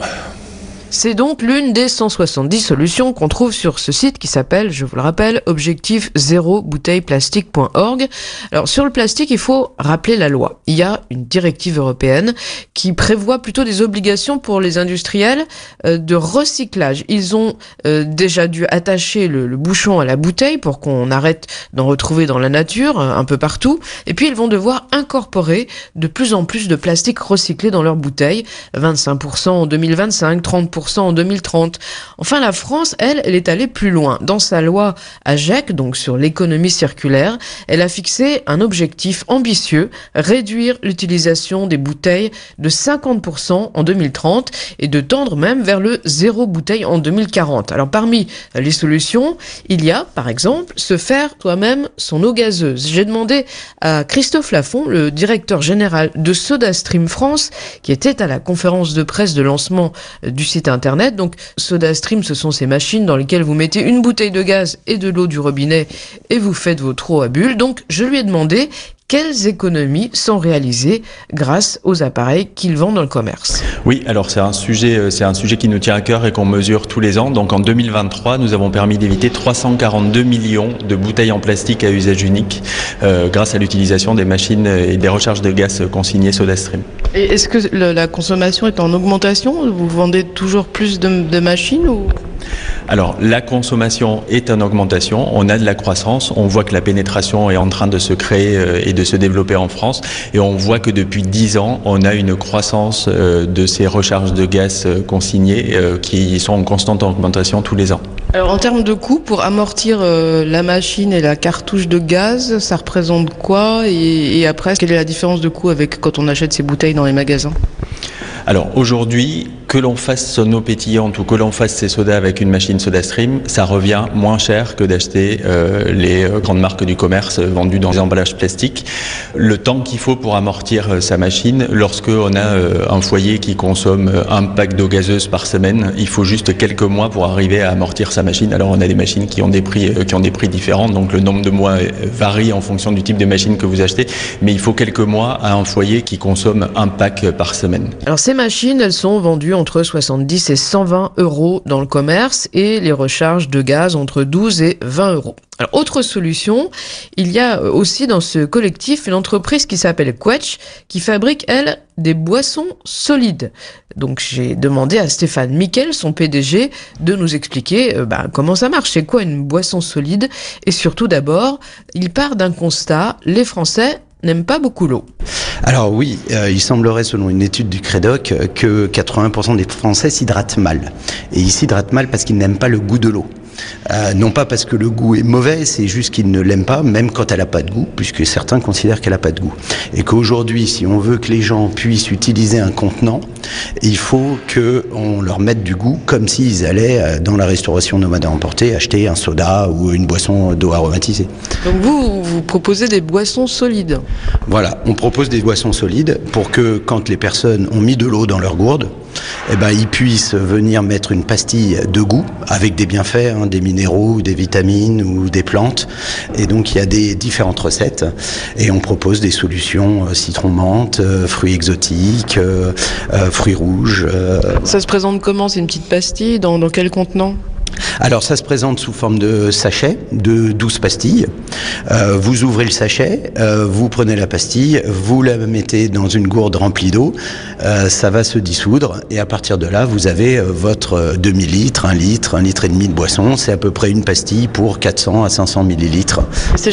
C'est donc l'une des cent soixante-dix solutions qu'on trouve sur ce site qui s'appelle, je vous le rappelle, objectif zéro bouteille plastique point org. Alors sur le plastique, il faut rappeler la loi. Il y a une directive européenne qui prévoit plutôt des obligations pour les industriels euh, de recyclage. Ils ont euh, déjà dû attacher le, le bouchon à la bouteille pour qu'on arrête d'en retrouver dans la nature, un peu partout. Et puis ils vont devoir incorporer de plus en plus de plastique recyclé dans leurs bouteilles. vingt-cinq pour cent en deux mille vingt-cinq, trente pour cent en deux mille trente. Enfin, la France, elle, elle est allée plus loin. Dans sa loi A G E C, donc sur l'économie circulaire, elle a fixé un objectif ambitieux, réduire l'utilisation des bouteilles de cinquante pour cent en deux mille trente et de tendre même vers le zéro bouteille en deux mille quarante. Alors, parmi les solutions, il y a, par exemple, se faire soi-même son eau gazeuse. J'ai demandé à Christophe Lafont, le directeur général de SodaStream France, qui était à la conférence de presse de lancement du site internet. Donc SodaStream, ce sont ces machines dans lesquelles vous mettez une bouteille de gaz et de l'eau du robinet et vous faites votre eau à bulles. Donc je lui ai demandé quelles économies sont réalisées grâce aux appareils qu'ils vendent dans le commerce. Oui, alors c'est un sujet, c'est un sujet qui nous tient à cœur et qu'on mesure tous les ans. Donc en deux mille vingt-trois, nous avons permis d'éviter trois cent quarante-deux millions de bouteilles en plastique à usage unique euh, grâce à l'utilisation des machines et des recharges de gaz consignées SodaStream. Et est-ce que le, la consommation est en augmentation ? Vous vendez toujours plus de, de machines ou... Alors, la consommation est en augmentation, on a de la croissance, on voit que la pénétration est en train de se créer euh, et de se développer en France, et on voit que depuis dix ans, on a une croissance euh, de ces recharges de gaz euh, consignées euh, qui sont en constante augmentation tous les ans. Alors, en termes de coût, pour amortir euh, la machine et la cartouche de gaz, ça représente quoi ? et, et après, quelle est la différence de coût avec quand on achète ces bouteilles dans les magasins ? Alors aujourd'hui, que l'on fasse son eau pétillante ou que l'on fasse ses sodas avec une machine SodaStream, ça revient moins cher que d'acheter euh, les grandes marques du commerce vendues dans des emballages plastiques. Le temps qu'il faut pour amortir euh, sa machine, lorsque on a euh, un foyer qui consomme euh, un pack d'eau gazeuse par semaine, il faut juste quelques mois pour arriver à amortir sa machine. Alors on a des machines qui ont des prix euh, qui ont des prix différents, donc le nombre de mois euh, varie en fonction du type de machine que vous achetez, mais il faut quelques mois à un foyer qui consomme un pack euh, par semaine. Alors ces machines, elles sont vendues entre soixante-dix et cent vingt euros dans le commerce et les recharges de gaz entre douze et vingt euros. Alors, autre solution, il y a aussi dans ce collectif une entreprise qui s'appelle Quetch qui fabrique, elle, des boissons solides. Donc, j'ai demandé à Stéphane Miquel, son P D G, de nous expliquer euh, bah, comment ça marche, c'est quoi une boisson solide et surtout d'abord, il part d'un constat, les Français n'aiment pas beaucoup l'eau. Alors oui, euh, il semblerait selon une étude du Crédoc euh, que quatre-vingts pour cent des Français s'hydratent mal. Et ils s'hydratent mal parce qu'ils n'aiment pas le goût de l'eau. Euh, non pas parce que le goût est mauvais, c'est juste qu'ils ne l'aiment pas, même quand elle n'a pas de goût, puisque certains considèrent qu'elle n'a pas de goût. Et qu'aujourd'hui, si on veut que les gens puissent utiliser un contenant, il faut qu'on leur mette du goût, comme s'ils allaient dans la restauration nomade à emporter acheter un soda ou une boisson d'eau aromatisée. Donc vous, vous proposez des boissons solides ? Voilà, on propose des boissons solides pour que quand les personnes ont mis de l'eau dans leur gourde, eh ben, ils puissent venir mettre une pastille de goût avec des bienfaits, hein, des minéraux, des vitamines ou des plantes. Et donc il y a des différentes recettes et on propose des solutions euh, citron menthe, euh, fruits exotiques, euh, euh, fruits rouges. Euh... Ça se présente comment ? C'est une petite pastille ? Dans, dans quel contenant ? Alors ça se présente sous forme de sachet de douze pastilles. Euh, vous ouvrez le sachet, euh, vous prenez la pastille, vous la mettez dans une gourde remplie d'eau, euh, ça va se dissoudre et à partir de là vous avez euh, votre demi-litre, un litre, un litre et demi de boisson. C'est à peu près une pastille pour quatre cents à cinq cents millilitres. C'est cher ?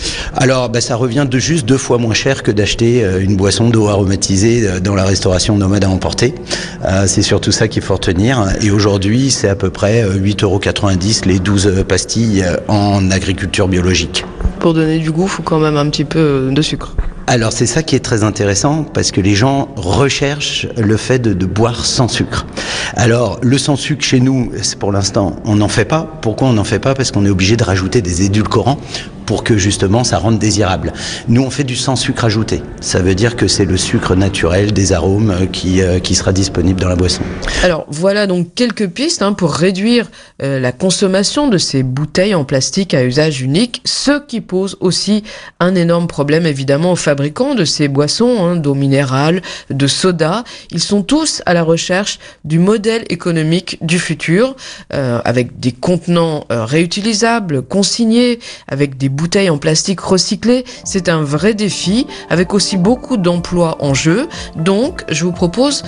Alors, bah, ça revient de juste deux fois moins cher que d'acheter euh, une boisson d'eau aromatisée euh, dans la restauration nomade à emporter. Euh, c'est surtout ça qu'il faut retenir. Et aujourd'hui, c'est à peu près euh, huit euros quatre-vingt-dix les douze pastilles euh, en agriculture biologique. Pour donner du goût, il faut quand même un petit peu de sucre. Alors c'est ça qui est très intéressant parce que les gens recherchent le fait de, de boire sans sucre. Alors le sans sucre chez nous, c'est pour l'instant, on n'en fait pas. Pourquoi on n'en fait pas ? Parce qu'on est obligé de rajouter des édulcorants pour que justement ça rende désirable. Nous on fait du sans sucre ajouté. Ça veut dire que c'est le sucre naturel des arômes qui, euh, qui sera disponible dans la boisson. Alors voilà donc quelques pistes hein, pour réduire euh, la consommation de ces bouteilles en plastique à usage unique, ce qui pose aussi un énorme problème évidemment aux fabricants de ces boissons, hein, d'eau minérale, de soda. Ils sont tous à la recherche du modèle économique du futur, euh, avec des contenants euh, réutilisables, consignés, avec des bouteilles en plastique recyclées. C'est un vrai défi, avec aussi beaucoup d'emplois en jeu. Donc, je vous propose